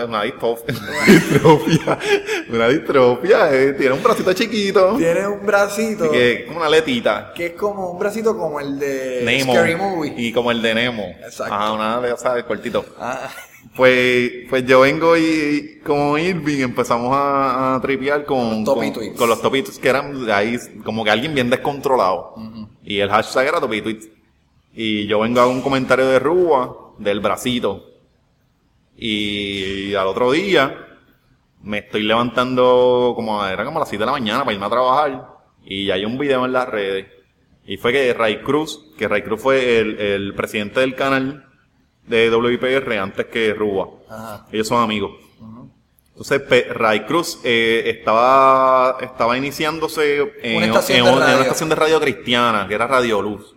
distrofia, tiene un bracito chiquito. Tiene un bracito. Que es como una aletita. Que es como un bracito como el de Nemo, Scary Movie. Y como el de Nemo. Exacto. Una de esas cortito. Pues yo vengo y como Irving empezamos a tripear con los Topi Tweets que eran de ahí como que alguien bien descontrolado. Y el hashtag era Topi Tweets. y yo vengo a un comentario de Rúa, del bracito, y al otro día me estoy levantando era como a las 7 de la mañana para irme a trabajar, y hay un video en las redes, y fue que Ray Cruz fue el presidente del canal de WIPR antes que Rúa. Ajá. Ellos son amigos. Entonces, Ray Cruz estaba iniciándose en una estación de radio cristiana, que era Radio Luz.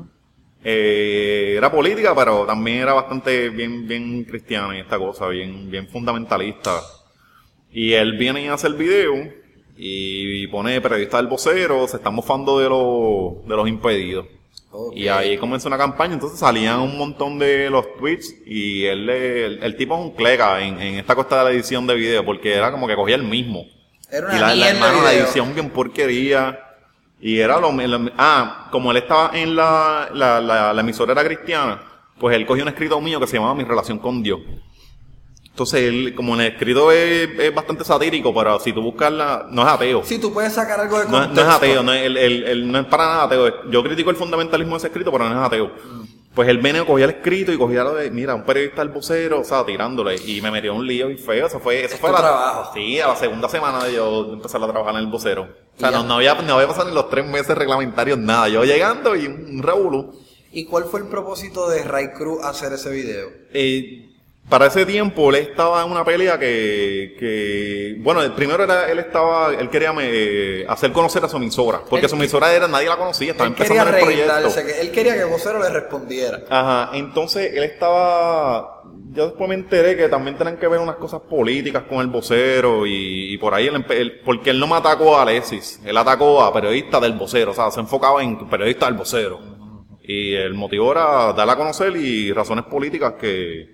Era política, pero también era bastante bien cristiana en esta cosa, bien fundamentalista. Y él viene a hacer video y pone periodista del vocero, se están mofando de los impedidos. Okay. Y ahí comenzó una campaña, entonces salían un montón de los tweets y el tipo es un cleca en esta cosa de la edición de video, porque era como que cogía el mismo. Era una la edición bien porquería. Y era como él estaba en la emisora era cristiana, pues él cogió un escrito mío que se llamaba Mi relación con Dios. Entonces él, como el escrito es bastante satírico, pero si tú buscas no es ateo. Sí, tú puedes sacar algo de contexto. No es ateo, él no es para nada ateo. Yo critico el fundamentalismo de ese escrito, pero no es ateo. Pues él venía, cogía el escrito y cogía lo de, mira, un periodista del vocero, o sea, tirándole, y me metió un lío y feo. Eso fue trabajo. Sí, a la segunda semana de yo empezar a trabajar en el vocero. O sea, no había pasado ni los 3 meses reglamentarios, nada. Yo llegando y un revolú. ¿Y cuál fue el propósito de Ray Cruz hacer ese video? Para ese tiempo él estaba en una pelea bueno, primero él quería hacer conocer a su emisora, porque su emisora nadie la conocía, estaba empezando en el proyecto. Él quería que el vocero le respondiera. Ajá, entonces yo después me enteré que también tenían que ver unas cosas políticas con el vocero y por ahí porque él no me atacó a Alexis, él atacó a periodistas del vocero, o sea, se enfocaba en periodistas del vocero. Y el motivo era darle a conocer y razones políticas que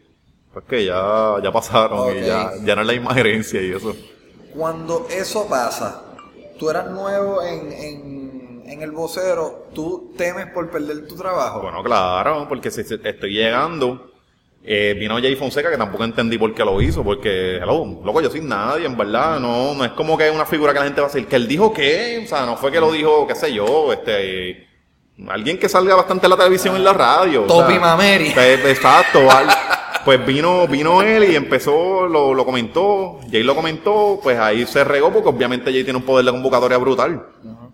ya pasaron, okay. Y ya no es la misma gerencia y eso. Cuando eso pasa, tú eras nuevo en el vocero, ¿tú temes por perder tu trabajo? Bueno, claro, porque si estoy llegando, vino Jay Fonseca, que tampoco entendí por qué lo hizo, porque, loco, yo soy nadie, en verdad, no es como que es una figura que la gente va a decir, que él dijo qué, o sea, no fue que lo dijo, qué sé yo, alguien que salga bastante en la televisión y en la radio. Topi Mameri. Exacto, pues vino él y empezó, lo comentó, Jay lo comentó, pues ahí se regó porque obviamente Jay tiene un poder de convocatoria brutal. Uh-huh.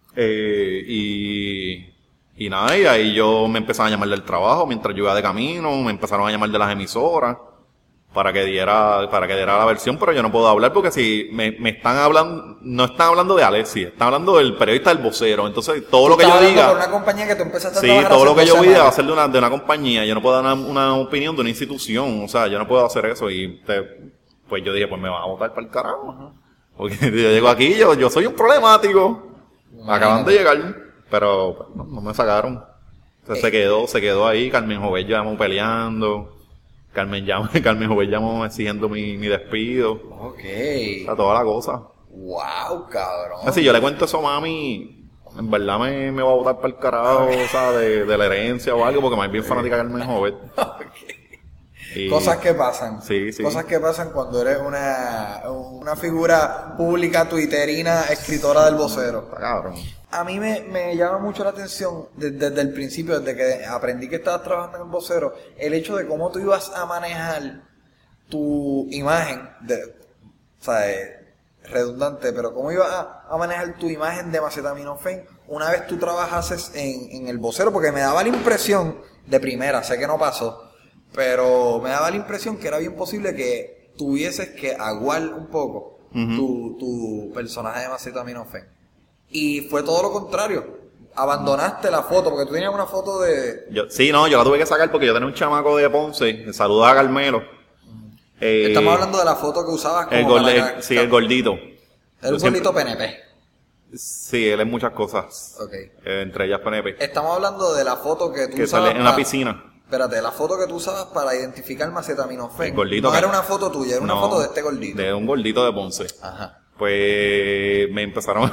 Y nada, y ahí yo me empezaron a llamar del trabajo mientras yo iba de camino, me empezaron a llamar de las emisoras para que diera la versión, pero yo no puedo hablar porque si me están hablando, no están hablando de Alexis, están hablando del periodista del vocero, entonces todo lo que yo diga, por una compañía que tú empezaste a trabajar, todo lo que yo diga va a ser de una compañía, yo no puedo dar una opinión de una institución, o sea, yo no puedo hacer eso pues yo dije, pues me van a botar para el carajo, uh-huh. Porque yo llego aquí, yo soy un problemático, acaban de llegar, pero pues, no me sacaron, entonces se quedó ahí, Carmen Jovel llamó peleando. Carmen Jovel llamó exigiendo mi despido. Ok. O sea, toda la cosa. Wow, cabrón. Así yo le cuento eso a mami, en verdad me va a botar para el carajo, o sea, de la herencia o algo, porque me es bien fanática de Carmen Jovel. Okay. Cosas que pasan. Sí. Cosas que pasan cuando eres una figura pública, twitterina, escritora del vocero. Está cabrón. A mí me llama mucho la atención desde el principio, desde que aprendí que estabas trabajando en el vocero, el hecho de cómo tú ibas a manejar tu imagen, o sea, redundante, pero cómo ibas a manejar tu imagen de Macetaminofen una vez tú trabajases en el vocero, porque me daba la impresión, de primera, sé que no pasó, pero me daba la impresión que era bien posible que tuvieses que aguar un poco uh-huh. tu personaje de Macetaminofen. Y fue todo lo contrario. Abandonaste la foto, porque tú tenías una foto de... Yo la tuve que sacar porque yo tenía un chamaco de Ponce, saluda a Carmelo. Estamos hablando de la foto que usabas como el gordito. Era un gordito PNP. Sí, él es muchas cosas. Okay. Entre ellas PNP. Estamos hablando de la foto que tú usabas... Que sale en la piscina. Espérate, la foto que tú usabas para identificar Macetaminofen. El gordito. No era una foto tuya, era una foto de este gordito. De un gordito de Ponce. Ajá. Pues me empezaron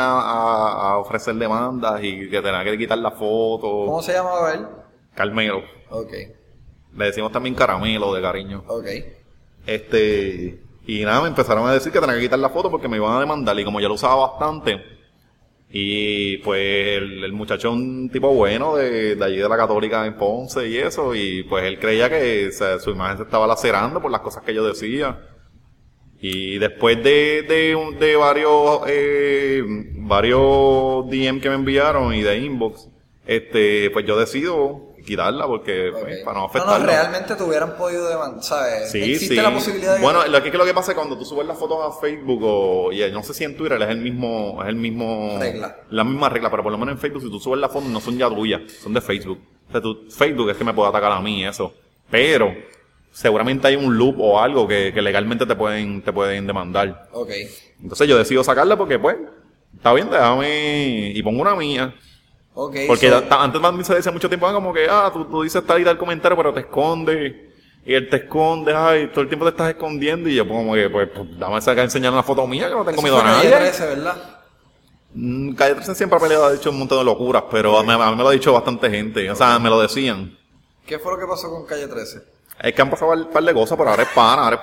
a ofrecer demandas y que tenía que quitar la foto. ¿Cómo se llamaba él? Carmelo. Ok. Le decimos también Caramelo de cariño. Ok. Y nada, me empezaron a decir que tenía que quitar la foto porque me iban a demandar. Y como yo lo usaba bastante, Y pues el muchacho un tipo bueno de allí de la Católica en Ponce y eso, y pues él creía que, o sea, su imagen se estaba lacerando por las cosas que yo decía. Y después de varios DM que me enviaron y de inbox, pues yo decido quitarla porque, pues, para no afectarlo. No, realmente te hubieran podido demandar, ¿sabes? Sí, Existe sí. la posibilidad de... Bueno, lo que pasa es que cuando tú subes las fotos a Facebook y no sé si en Twitter es el mismo regla. La misma regla, pero por lo menos en Facebook si tú subes las fotos no son ya tuyas, son de Facebook. O sea, Facebook es que me puede atacar a mí eso. Pero seguramente hay un loop o algo que legalmente te pueden demandar. Ok. Entonces yo decido sacarla porque pues está bien, déjame y pongo una mía. Okay, porque antes también se decía mucho tiempo como que tú dices tal y tal comentario pero te escondes y él te esconde, todo el tiempo te estás escondiendo y yo como que pues dame sacar enseñar una foto mía que no tengo miedo a nadie. Calle 13, ¿verdad? Calle 13 siempre ha peleado, ha dicho un montón de locuras, pero a mí me lo ha dicho bastante gente, o sea, me lo decían. ¿Qué fue lo que pasó con Calle 13? Es que han pasado un par de cosas, pero ahora es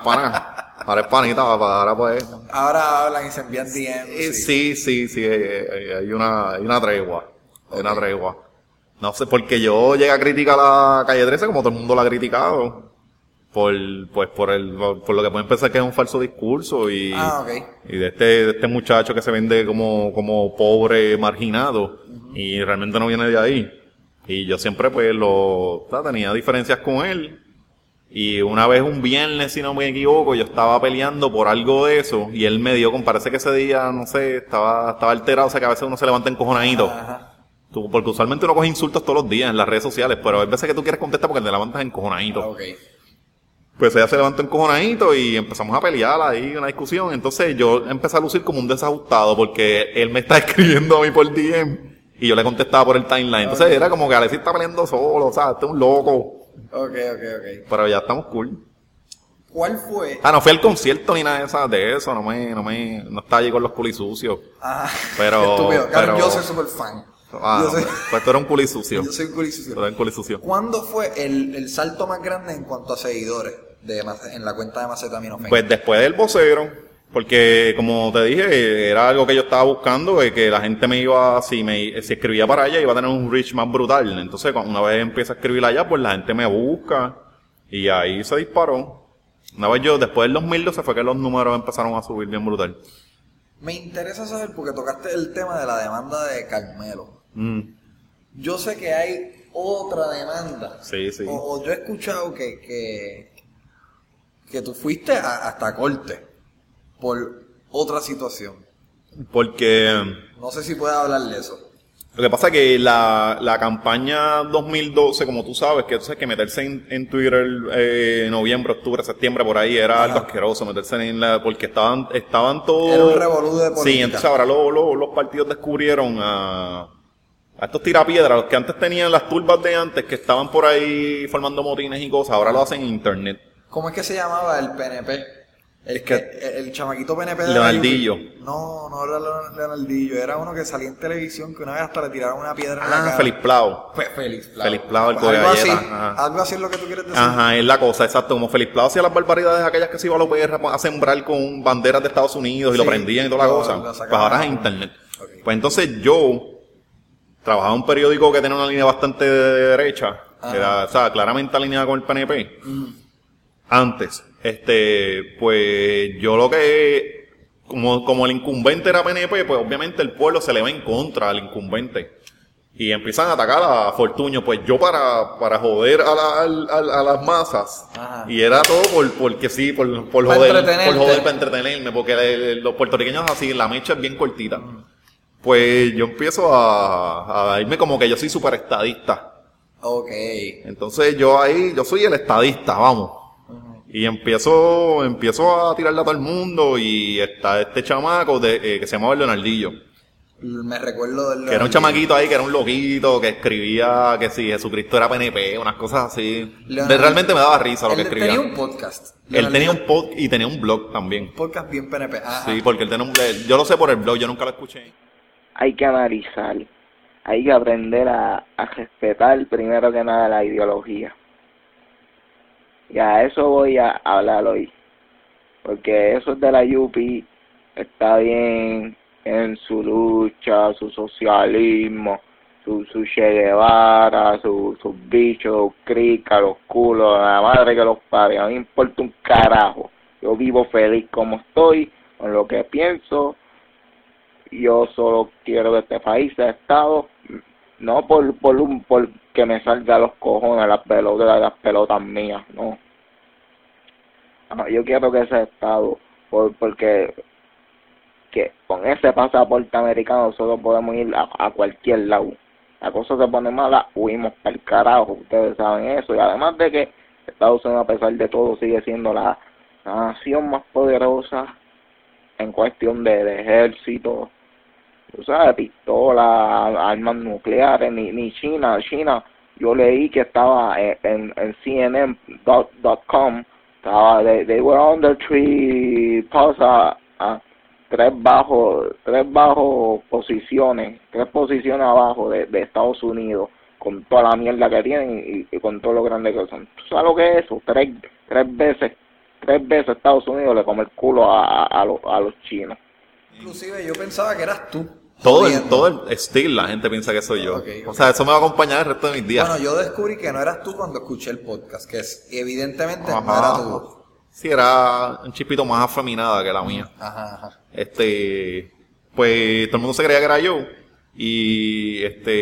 panita, ahora pues... Ahora hablan y se envían DMs. Sí, hay una tregua. Okay. Una tregua. No sé, porque yo llegué a criticar a Calle 13 como todo el mundo la ha criticado. Por lo que pueden pensar que es un falso discurso y de este muchacho que se vende como pobre, marginado, y realmente no viene de ahí. Y yo siempre pues tenía diferencias con él. Y una vez un viernes, si no me equivoco, yo estaba peleando por algo de eso y él me dio, parece que ese día, no sé, estaba alterado, o sea que a veces uno se levanta encojonadito. Porque usualmente uno coge insultos todos los días en las redes sociales, pero hay veces que tú quieres contestar porque te levantas encojonadito. Pues ella se levantó encojonadito y empezamos a pelear ahí, una discusión. Entonces yo empecé a lucir como un desajustado porque él me está escribiendo a mí por DM y yo le contestaba por el timeline. Entonces era como que Alexis está peleando solo, o sea, este es un loco. Ok. Pero ya estamos cool. ¿Cuál fue? No fui al concierto ni nada de eso, no estaba allí con los culis sucios. Pero... Estúpido, claro, yo soy súper fan. Pues tú eres un culis sucio. Yo soy un culis sucio. Tú eres un culis sucio. ¿Cuándo fue el salto más grande en cuanto a seguidores en la cuenta de Macetaminofen? Pues después del vocero, porque como te dije, era algo que yo estaba buscando, que la gente me iba, si escribía para allá, iba a tener un reach más brutal. Entonces, una vez empieza a escribir allá, pues la gente me busca y ahí se disparó. Una vez después del 2012 fue que los números empezaron a subir bien brutal. Me interesa saber, porque tocaste el tema de la demanda de Carmelo. Yo sé que hay otra demanda. Sí. O yo he escuchado que tú fuiste hasta corte por otra situación. Porque... No sé si puedes hablar de eso. Lo que pasa es que la campaña 2012, como tú sabes, que meterse en Twitter noviembre, octubre, septiembre, por ahí, era algo asqueroso, meterse porque estaban todos... Era un revolú de política. Sí, entonces ahora los partidos descubrieron a estos tirapiedras, los que antes tenían las turbas de antes, que estaban por ahí formando motines y cosas, ahora lo hacen en internet. ¿Cómo es que se llamaba el PNP? El chamaquito PNP de Leonardillo. No era Leonardillo, era uno que salía en televisión que una vez hasta le tiraron una piedra en la cara. Félix Plau. Félix Plau. Félix Plau, el colegalleta. Algo así es lo que tú quieres decir. Ajá, es la cosa, exacto. Como Félix Plau hacía las barbaridades aquellas que se iba a los PR a sembrar con banderas de Estados Unidos y lo prendían y toda la cosa. Pues ahora es internet. Okay. Pues entonces yo trabajaba en un periódico que tenía una línea bastante de derecha. Era, o sea, claramente alineada con el PNP. Antes. Pues yo lo que, como el incumbente era PNP, pues obviamente el pueblo se le va en contra al incumbente. Y empiezan a atacar a Fortuño, pues yo para joder a las masas. Y era todo porque sí, por joder, para entretenerme, porque los puertorriqueños así, la mecha es bien cortita. Pues yo empiezo a irme como que yo soy súper estadista. Entonces yo soy el estadista, vamos. Y empiezo a tirarle a todo el mundo y está este chamaco que se llamaba Leonardillo. Me recuerdo del... Que era un chamaquito ahí, que era un loquito, que escribía que si Jesucristo era PNP, unas cosas así. Realmente me daba risa lo que escribía. Él tenía un podcast. Él tenía un podcast y tenía un blog también. Un podcast bien PNP. Sí, porque él tenía un blog. Yo lo sé por el blog, yo nunca lo escuché. Hay que analizar, hay que aprender a respetar primero que nada la ideología. Y a eso voy a hablar hoy, porque eso de la Yupi está bien en su lucha, su socialismo, su Che Guevara, sus bichos, los cricas, los culos, la madre que los parió, no me importa un carajo. Yo vivo feliz como estoy, con lo que pienso. Yo solo quiero que este país sea Estado, no por que me salga los cojones las pelotas mías, no. Yo quiero que sea Estado, porque que con ese pasaporte americano nosotros podemos ir a cualquier lado. La cosa se pone mala, huimos para el carajo, ustedes saben eso. Y además de que Estados Unidos, a pesar de todo, sigue siendo la nación más poderosa en cuestión de ejército, tú sabes, pistolas, armas nucleares, ni China. Yo leí que estaba en CNN.com, they were under three tres posiciones abajo de Estados Unidos, con toda la mierda que tienen y con todo lo grande que son. ¿Tú sabes lo que es eso? Tres veces Estados Unidos le come el culo a los chinos. Inclusive yo pensaba que eras tú. Todo el estilo, la gente piensa que soy yo. Okay. O sea, eso me va a acompañar el resto de mis días. Bueno, yo descubrí que no eras tú cuando escuché el podcast, que evidentemente no era tú. Sí, era un chispito más afeminada que la mía. Ajá. Pues todo el mundo se creía que era yo. Y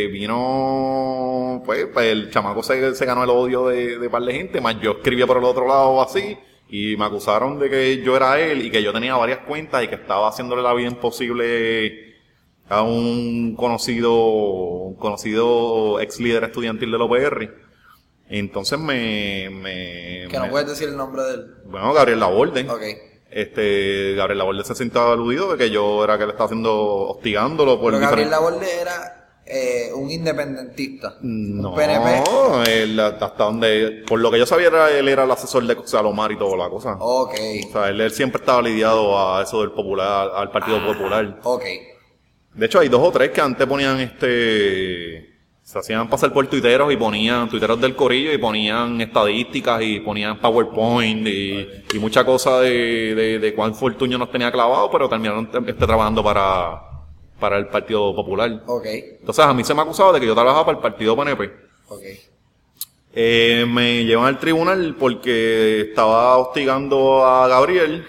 vino, pues el chamaco se ganó el odio de par de gente, más yo escribía por el otro lado así, y me acusaron de que yo era él y que yo tenía varias cuentas y que estaba haciéndole la vida imposible a un conocido ex líder estudiantil del OPR. Entonces que no puedes decir el nombre de él. Bueno, Gabriel Laborde. Okay. Gabriel Laborde se sintió aludido de que yo era que le estaba hostigándolo por Pero Gabriel Laborde era un independentista. No, un PNP. Él, hasta donde, por lo que yo sabía, él era el asesor de Salomar y toda la cosa. Okay. O sea, él siempre estaba lidiado a eso del popular, al Partido Popular. Okay. De hecho, hay 2 o 3 que antes ponían se hacían pasar por tuiteros y ponían tuiteros del corillo y ponían estadísticas y ponían PowerPoint y mucha cosa de cuán fortunio nos tenía clavado, pero terminaron trabajando para el Partido Popular. Okay. Entonces a mí se me acusaba de que yo trabajaba para el Partido PNP. Okay. Me llevan al tribunal porque estaba hostigando a Gabriel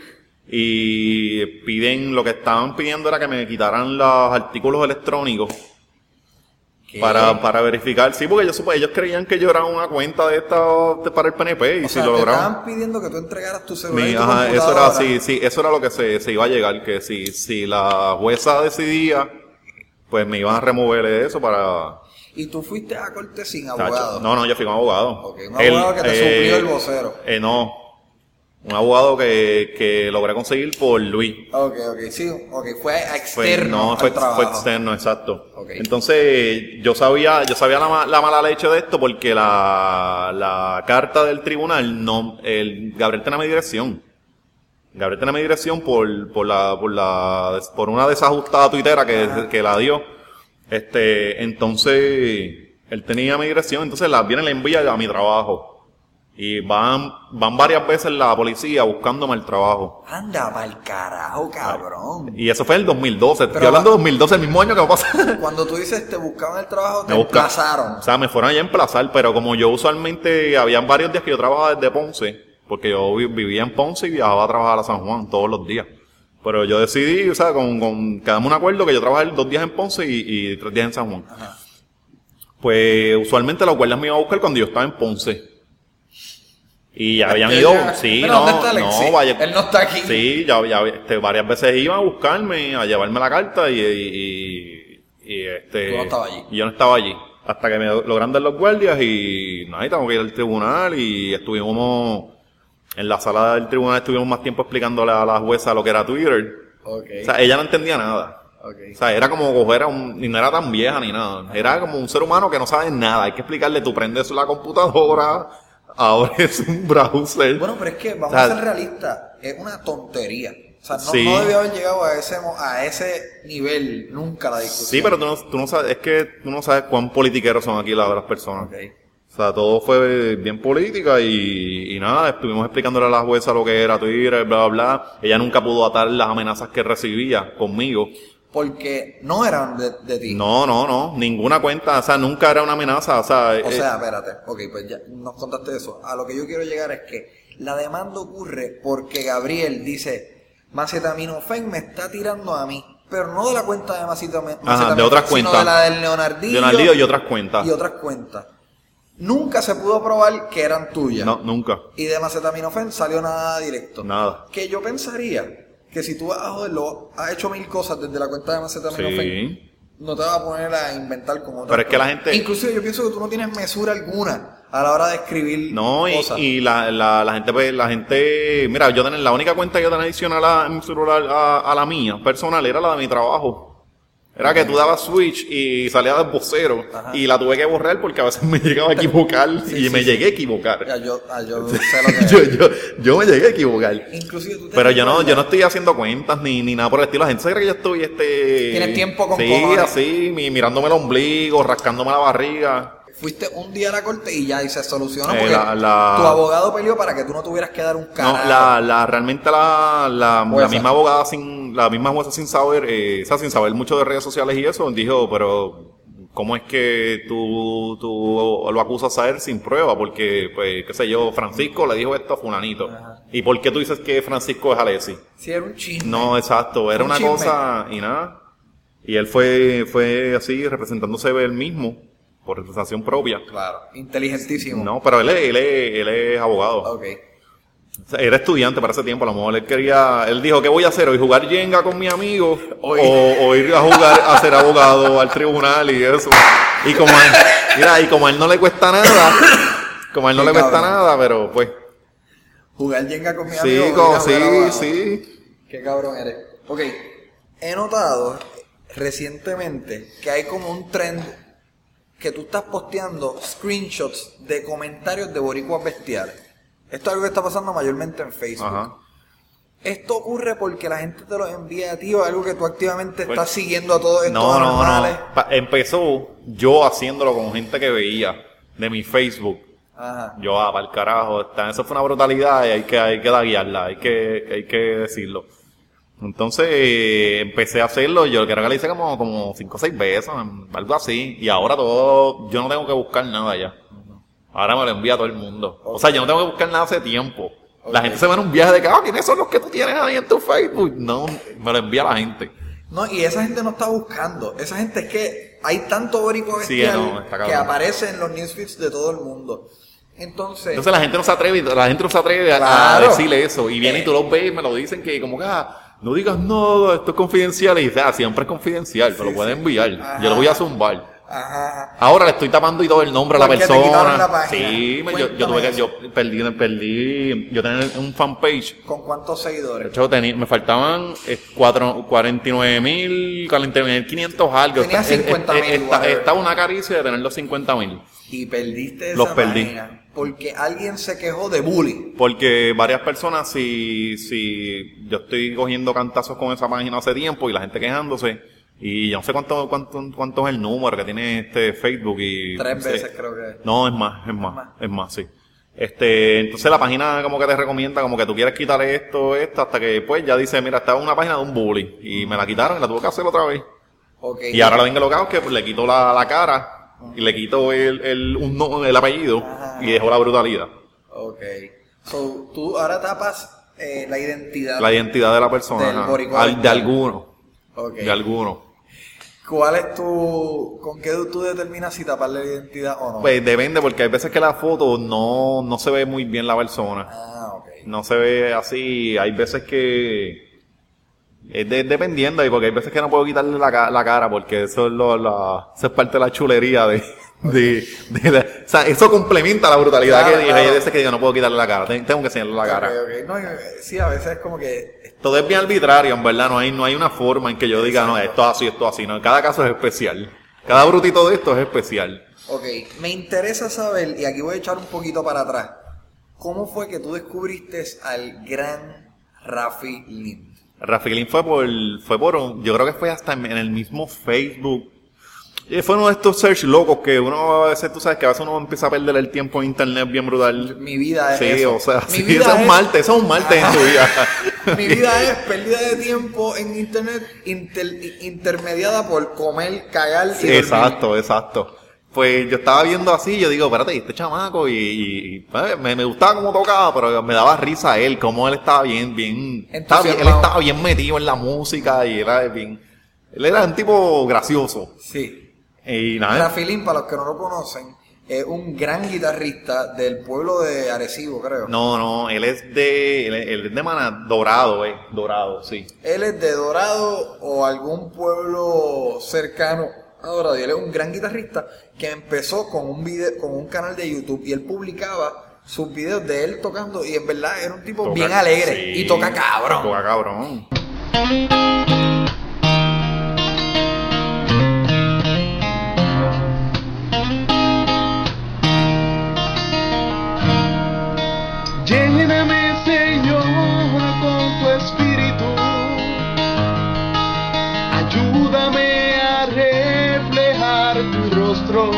y lo que estaban pidiendo era que me quitaran los artículos electrónicos. ¿Qué? Para verificar, sí, porque ellos creían que yo era una cuenta de esta para el PNP y o si sea, lo lograban. Estaban pidiendo que tú entregaras tu celular y tu eso era computadora. sí, eso era lo que se iba a llegar, que si la jueza decidía, pues me iban a remover de eso para. ¿Y tú fuiste a corte sin abogado? No, yo fui con abogado. Okay, un abogado que te suplió el vocero. No. Un abogado que logré conseguir por Luis. Okay, sí, fue externo. Fue externo, exacto. Okay. Entonces, yo sabía la mala leche de esto porque la carta del tribunal Gabriel tenía mi dirección. Gabriel tenía mi dirección por una desajustada tuitera que la dio. Entonces, él tenía mi dirección, entonces viene y la envía a mi trabajo. Y van varias veces la policía buscándome el trabajo. Anda pa'l carajo, cabrón. Y eso fue en el 2012. Estoy hablando de 2012, el mismo año que va a pasar. Cuando tú dices te buscaban el trabajo, te emplazaron. O sea, me fueron allá a emplazar, pero como yo usualmente, habían varios días que yo trabajaba desde Ponce, porque yo vivía en Ponce y viajaba a trabajar a San Juan todos los días. Pero yo decidí, o sea, quedamos un acuerdo que yo trabajaba 2 días en Ponce y 3 días en San Juan. Ajá. Pues usualmente los guardias me iban a buscar cuando yo estaba en Ponce. Y ya habían ido, sí, vaya. Él no está aquí. Sí, varias veces iban a buscarme, a llevarme la carta y Tú no estabas allí. Y yo no estaba allí. Hasta que me logran dar los guardias y nada, tengo que ir al tribunal y estuvimos en la sala del tribunal, estuvimos más tiempo explicándole a la jueza lo que era Twitter. Okay. O sea, ella no entendía nada. Okay. O sea, era como coger y no era tan vieja ni nada. Era como un ser humano que no sabe nada. Hay que explicarle, tú prendes la computadora, ahora es un browser. Bueno, pero es que, vamos a ser realistas, es una tontería. O sea, no debió haber llegado a ese nivel nunca la discusión. Sí, pero tú no sabes, es que tú no sabes cuán politiqueros son aquí las personas. Okay. O sea, todo fue bien política y nada, estuvimos explicándole a la jueza lo que era Twitter, bla, bla, bla. Ella nunca pudo atar las amenazas que recibía conmigo. porque no eran de ti. No, ninguna cuenta, o sea, nunca era una amenaza, o sea... espérate, ok, pues ya nos contaste eso. A lo que yo quiero llegar es que la demanda ocurre porque Gabriel dice, Macetaminofen me está tirando a mí, pero no de la cuenta de Macetaminofen, de otras cuentas. Sino de la del Leonardillo. Leonardillo y otras cuentas. Y otras cuentas. Nunca se pudo probar que eran tuyas. No, nunca. Y de Macetaminofen salió nada directo. Nada. Que yo pensaría que si tú vas a joderlo, has hecho 1000 cosas desde la cuenta de Macetaminofen, Sí. no te vas a poner a inventar como otra. Pero es que la gente... Inclusive yo pienso que tú no tienes mesura alguna a la hora de escribir cosas. Y la gente, pues, mira, la única cuenta que yo tenía adicional en mi celular a la mía personal era la de mi trabajo. Era que tú dabas switch y salía del vocero. Ajá. Y la tuve que borrar porque a veces me llegaba a equivocar llegué a equivocar. Ya, yo sé lo que yo me llegué a equivocar. Inclusive tú pero yo no estoy haciendo cuentas ni nada por el estilo. La gente se cree que yo estoy Tienes tiempo con sí, cojones. Así, mirándome el ombligo, rascándome la barriga. Fuiste un día a la corte y ya, y se solucionó porque tu abogado peleó para que tú no tuvieras que dar un carajo. No, realmente la misma abogada la misma jueza sin saber mucho de redes sociales y eso, dijo, pero ¿cómo es que tú lo acusas a él sin prueba? Porque, pues, qué sé yo, Francisco le dijo esto a fulanito. Ajá. ¿Y por qué tú dices que Francisco es Alessi? Sí, era un chisme. No, exacto, era una cosa y nada. Y él fue así, representándose él mismo. Por representación propia. Claro, inteligentísimo. No, pero él es abogado. Ok. O sea, era estudiante para ese tiempo, a lo mejor él dijo, ¿qué voy a hacer hoy? ¿Jugar Jenga con mi amigo? O ir a jugar a ser abogado al tribunal y eso. Y como a él no le cuesta nada, pero pues. Jugar Jenga con mi amigo. Sí. Qué cabrón eres. Ok, he notado recientemente que hay como un trend que tú estás posteando screenshots de comentarios de boricuas bestiales. Esto es algo que está pasando mayormente en Facebook. Ajá. ¿Esto ocurre porque la gente te lo envía a ti o algo que tú activamente estás siguiendo a todos estos animales? No. Empezó yo haciéndolo con gente que veía de mi Facebook. Ajá. Yo, para el carajo, eso fue una brutalidad y hay que guiarla, hay que decirlo. Entonces empecé a hacerlo, yo creo que lo hice como 5 o 6 veces, algo así, y ahora yo no tengo que buscar nada ya. Ahora me lo envía todo el mundo. Okay. O sea, yo no tengo que buscar nada hace tiempo. Okay. La gente se va en un viaje de que, ¿quiénes son los que tú tienes ahí en tu Facebook? No, me lo envía la gente. No, y esa gente no está buscando. Esa gente es que hay tanto boricua bestial que aparece en los newsfeeds de todo el mundo. Entonces la gente no se atreve a decirle eso. Y vienen y tú los ves y me lo dicen que como que, no digas nada, esto es confidencial. Y dice, siempre es confidencial, te lo pueden enviar. Ajá. Yo lo voy a zumbar. Ajá. Ahora le estoy tapando y todo el nombre a la persona. Te quitaron la página. Sí, yo perdí. Yo tenía un fanpage. ¿Con cuántos seguidores? Me faltaban 49,500 algo. Tenía 50,000. Estaba una caricia de tener los 50,000. Y perdiste esa página porque alguien se quejó de bullying. Porque varias personas, si yo estoy cogiendo cantazos con esa página hace tiempo y la gente quejándose, y yo no sé cuánto es el número que tiene Facebook y 3 veces creo que. No, es más, sí. Entonces la página como que te recomienda como que tú quieres quitar esto, hasta que pues ya dice, mira, esta es una página de un bully, y me la quitaron y la tuve que hacer otra vez. Okay. Y ahora lo vengo locado que pues, le quito la cara. Y le quito el apellido. Ajá. Y dejó la brutalidad. Ok. So, tú ahora tapas la identidad. La identidad de la persona. De alguno. Okay. De alguno. ¿Cuál es con qué tú determinas si tapar la identidad o no? Pues depende, porque hay veces que la foto no se ve muy bien la persona. Ok. No se ve así. Hay veces que es dependiendo, y porque hay veces que no puedo quitarle la cara, porque eso es parte de la chulería o sea, eso complementa la brutalidad que dije. Hay veces que yo no puedo quitarle la cara, tengo que enseñarle la cara. Okay. No, sí, a veces es como que todo es bien arbitrario, en verdad, no hay una forma en que yo diga, no, esto así, no, cada caso es especial. Cada brutito de esto es especial. Ok, me interesa saber, y aquí voy a echar un poquito para atrás, ¿cómo fue que tú descubriste al gran Rafi Lin? Rafi Lin fue por yo creo que fue hasta en el mismo Facebook. Fue uno de estos search locos que uno a veces, tú sabes que a veces uno empieza a perder el tiempo en internet bien brutal. Mi vida es sí, eso. O sea, mi vida eso es un martes en tu vida. Mi vida es pérdida de tiempo en internet intermediada por comer, cagar y dormir. Exacto. Pues yo estaba viendo así, yo digo, espérate, este chamaco, y me gustaba cómo tocaba, pero me daba risa a él, cómo él estaba él estaba bien metido en la música, y él era un tipo gracioso. Sí. Y nada. Rafilín, para los que no lo conocen, es un gran guitarrista del pueblo de Arecibo, creo. No, él es de Dorado, sí. Él es de Dorado o algún pueblo cercano a Dorado. Y él es un gran guitarrista que empezó con un canal de YouTube y él publicaba sus videos de él tocando y en verdad era un tipo bien alegre y toca cabrón. Lléname, Señor, con tu espíritu. Ayúdame a reflejar tu rostro.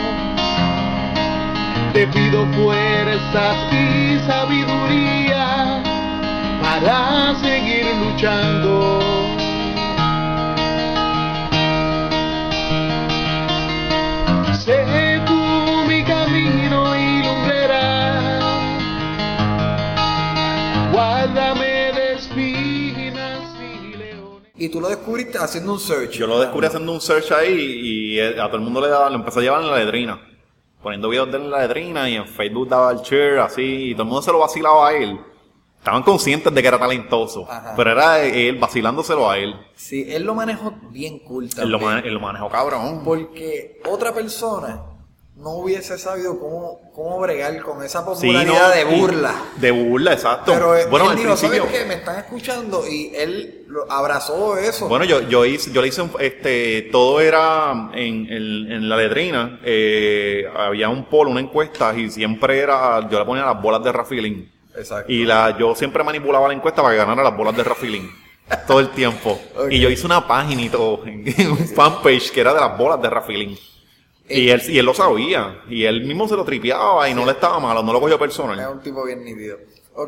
Te pido fuerzas y sabiduría para seguir luchando. Sé tú mi camino y lumbrera. Guárdame de espinas y leones. Y tú lo descubriste haciendo un search. Yo lo descubrí haciendo un search ahí y a todo el mundo lo empezó a llevar en la letrina. Poniendo videos de él en la letrina y en Facebook daba el share así y todo el mundo se lo vacilaba a él. Estaban conscientes de que era talentoso, pero era él vacilándoselo a él. Sí, él lo manejó bien cool Él también. lo manejó cabrón. Porque otra persona no hubiese sabido cómo bregar con esa popularidad de burla. De burla, exacto. Pero bueno, él dijo, ¿sabes principio, qué? Me están escuchando y él abrazó eso. Bueno, yo le hice todo era en la letrina, había un poll, una encuesta y siempre yo le ponía las bolas de Rafilín. Exacto. Y yo siempre manipulaba la encuesta para que ganara las bolas de Rafilín. Todo el tiempo. Okay. Y yo hice una página y todo, en un fanpage que era de las bolas de Rafilín. Y él lo sabía. Y él mismo se lo tripeaba y no le estaba malo, no lo cogió personal. Es un tipo bien nítido. Ok,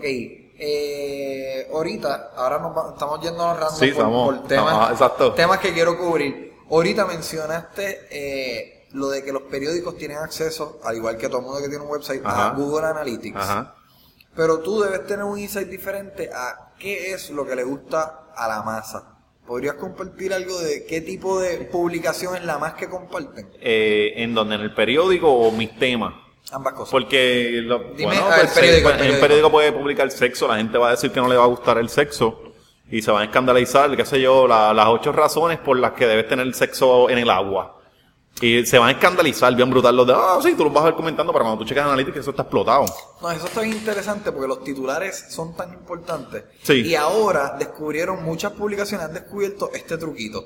ahorita, estamos yéndonos random por temas, exacto. temas que quiero cubrir. Ahorita mencionaste lo de que los periódicos tienen acceso, al igual que todo el mundo que tiene un website, a Google Analytics. Ajá. Pero tú debes tener un insight diferente a qué es lo que le gusta a la masa. ¿Podrías compartir algo de qué tipo de publicación es la más que comparten? ¿En donde? ¿En el periódico o mis temas? Ambas cosas. Porque Dime, el periódico puede publicar sexo, la gente va a decir que no le va a gustar el sexo y se van a escandalizar, qué sé yo, las 8 razones por las que debes tener sexo en el agua. Y se van a escandalizar bien brutal los de, sí, tú los vas a ver comentando, pero cuando tú checas Analytics eso está explotado. No, eso está bien interesante porque los titulares son tan importantes. Sí. Y ahora muchas publicaciones han descubierto este truquito.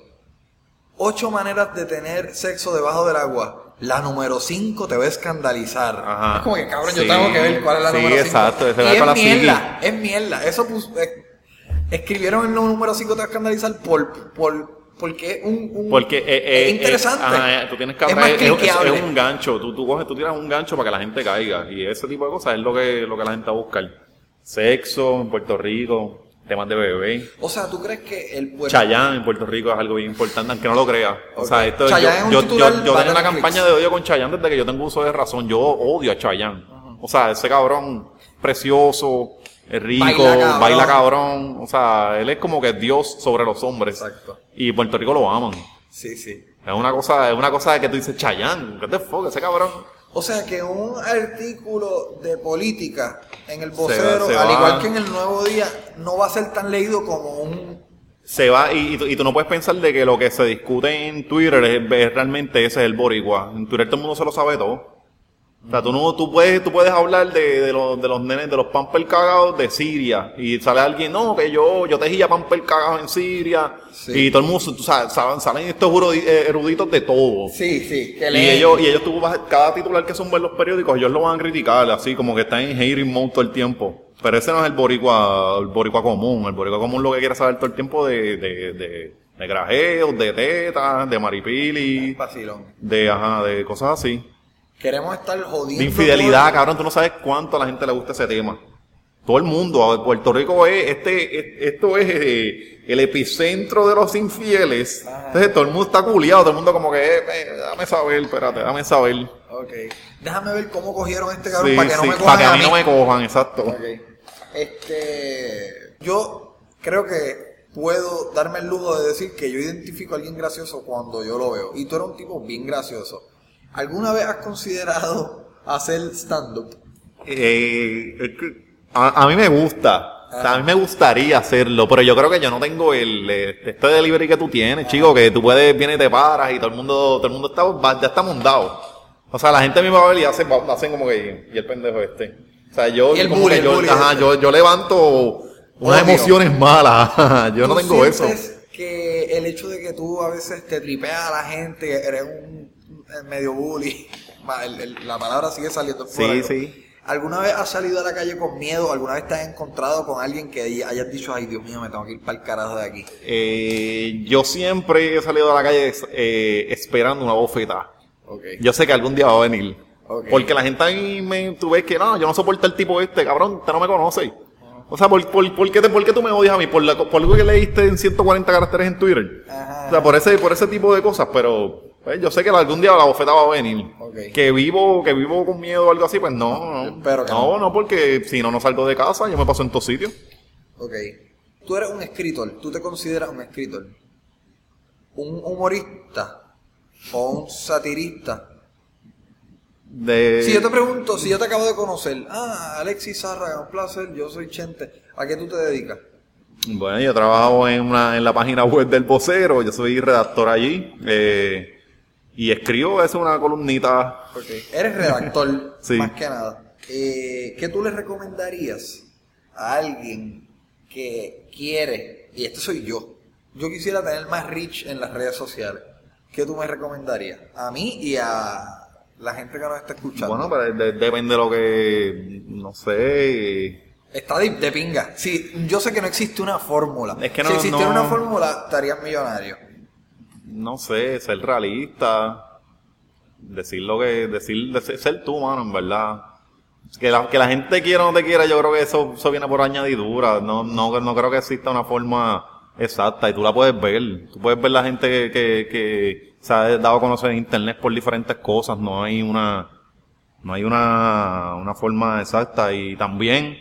8 maneras de tener sexo debajo del agua. La número 5 te va a escandalizar. Ajá. Es como que, cabrón, yo Sí. tengo que ver cuál es la número 5. Sí, exacto. Ese Y va con la es mierda. Eso escribieron en el número 5 te va a escandalizar porque es interesante. Tú tienes que es más cliqueable. es un gancho. Tú tiras un gancho para que la gente caiga. Y ese tipo de cosas es lo que la gente va a buscar. Sexo en Puerto Rico, temas de bebé. O sea, ¿tú crees que el puerto... Chayanne en Puerto Rico es algo bien importante, aunque no lo creas. Okay. O sea, esto, Chayanne yo es un titular tengo una para campaña de odio con Chayanne desde que yo tengo uso de razón. Yo odio a Chayanne. O sea, ese cabrón precioso, es rico, baila cabrón. O sea, él es como que Dios sobre los hombres. Exacto. Y Puerto Rico lo aman. Sí. Es una cosa de que tú dices, Chayanne, ¿qué te fuck, ese cabrón? O sea que un artículo de política en el vocero, se al va. igual que en el Nuevo Día, no va a ser tan leído como un... Se va y tú no puedes pensar de que lo que se discute en Twitter es realmente ese es el boricua. En Twitter todo el mundo se lo sabe todo. O sea, tú puedes hablar de los nenes, de los Pampers cagados de Siria. Y sale alguien, no, que yo tejía Pampers cagados en Siria. Sí. Y todo el mundo, tú sabes, salen estos eruditos de todo. Sí, que Y leen. ellos cada titular que son ver los periódicos, ellos lo van a criticar, así como que están en hating mode todo el tiempo. Pero ese no es el boricua común. El boricua común lo que quiere saber todo el tiempo de De grajeos, de tetas, de maripili, Vacilón. de cosas así. Queremos estar jodiendo. De infidelidad, cabrón, tú no sabes cuánto a la gente le gusta ese tema. Todo el mundo, Puerto Rico esto es el epicentro de los infieles. Ajá. Entonces todo el mundo está culiado, todo el mundo como que, dame saber, espérate, dame saber. Ok. Déjame ver cómo cogieron este cabrón Sí, para que no sí, me cojan para que a mí no me cojan, exacto. Ok. Yo creo que puedo darme el lujo de decir que yo identifico a alguien gracioso cuando yo lo veo. Y tú eres un tipo bien gracioso. ¿Alguna vez has considerado hacer stand-up? A mí me gusta. O sea, a mí me gustaría hacerlo, pero yo creo que yo no tengo este delivery que tú tienes, chico, que tú vienes y te paras y todo el mundo ya está mondado. O sea, la gente a mí me va a ver y hacen como que, y el pendejo este. O sea, yo, y el como bully, que el bully yo levanto unas Odio. emociones malas. Yo no tengo eso. ¿Sientes que el hecho de que tú a veces te tripeas a la gente, eres un medio bully, la palabra sigue saliendo por Sí, ahí. sí. ¿Alguna vez has salido a la calle con miedo? ¿Alguna vez te has encontrado con alguien que hayas dicho, ay Dios mío, me tengo que ir para el carajo de aquí? Yo siempre he salido a la calle esperando una bofetada. Okay. Yo sé que algún día va a venir. Okay. Porque la gente a mí tú ves que no, yo no soporto el tipo cabrón, usted no me conoce. O sea, ¿por qué tú me odias a mí? ¿Por algo que leíste en 140 caracteres en Twitter? Ajá. O sea, por ese tipo de cosas, pero pues, yo sé que algún día la bofeta va a venir. Okay. Que vivo con miedo o algo así, pues no. Espero que no. No, porque si no salgo de casa, yo me paso en todos sitios. Ok. Tú eres un escritor, tú te consideras un escritor. Un humorista o un satirista. Si yo te pregunto, si yo te acabo de conocer, Alexis Zárraga, un placer, yo soy Chente, ¿a qué tú te dedicas? Bueno, yo trabajo en la página web del Vocero, yo soy redactor allí, y escribo una columnita. Okay. Eres redactor, Sí. más que nada. ¿Qué tú le recomendarías a alguien que quiere, y este soy yo quisiera tener más reach en las redes sociales? ¿Qué tú me recomendarías? A mí y a la gente que nos está escuchando. Bueno, pero depende de lo que, no sé. Está de pinga. Sí, yo sé que no existe una fórmula. Es que si no- existiera no- una fórmula, estarías millonario. No sé, ser realista, ser tú, mano, en verdad. Que la gente quiera o no te quiera, yo creo que eso viene por añadidura. No creo que exista una forma exacta y tú la puedes ver. Tú puedes ver la gente que se ha dado a conocer en internet por diferentes cosas. No hay una forma exacta y también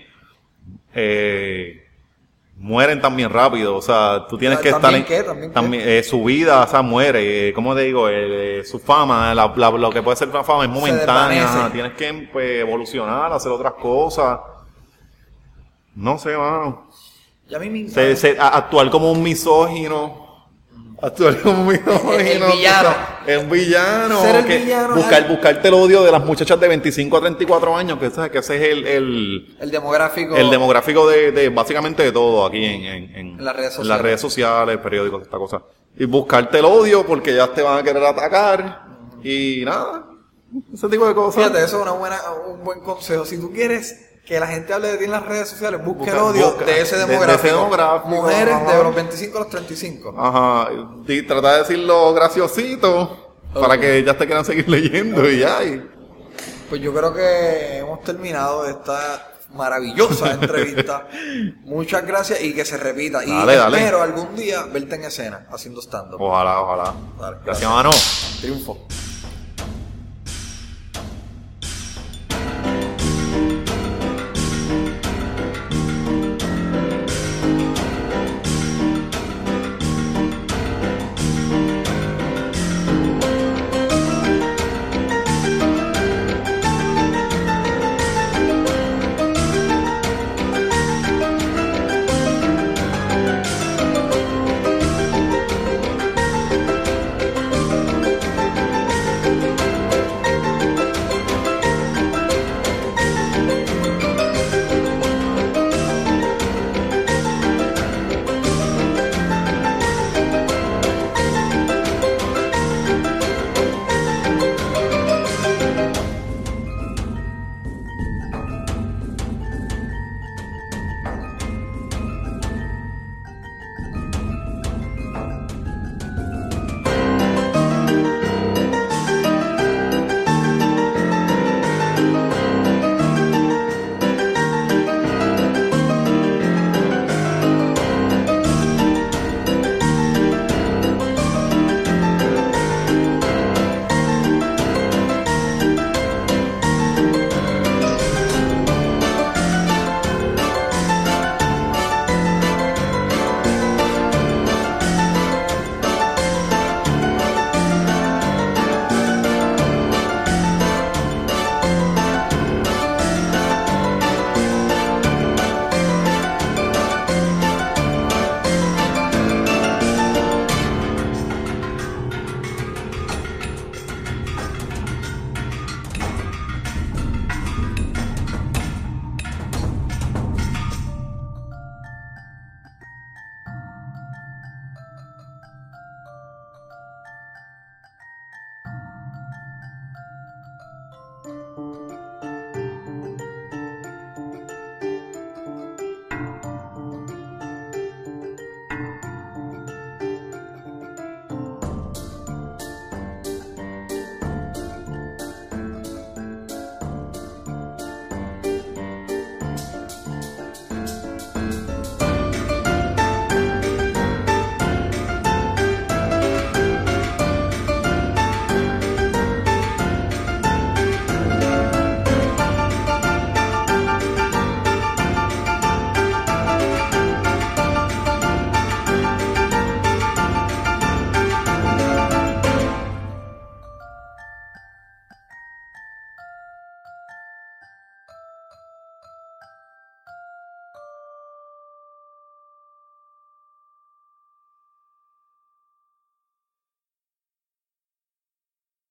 mueren también rápido, o sea, tú tienes que estar ¿También su vida, o sea, muere, ¿cómo te digo? Su fama, lo que puede ser una fama es momentánea, desvanece. tienes que pues, evolucionar, hacer otras cosas, no sé, mano, Y a mí me actuar como un misógino. Actuar como un misógino. El villano. El villano. Ser el villano, buscarte el odio de las muchachas de 25 a 34 años, que ese es el demográfico. el demográfico de básicamente de todo aquí en las redes sociales. En las redes sociales, periódicos, esta cosa. Y buscarte el odio porque ya te van a querer atacar. Y nada. Ese tipo de cosas. Fíjate, eso es un buen consejo. Si tú quieres que la gente hable de ti en las redes sociales, busca el odio de ese demográfico. Mujeres ajá. de los 25 a los 35. Ajá. Y trata de decirlo graciosito para que ya te quieran seguir leyendo y ya. Pues yo creo que hemos terminado esta maravillosa entrevista. Muchas gracias y que se repita. Y Dale. espero algún día verte en escena haciendo stand-up. Ojalá. Dale, Gracias, mano. Triunfo.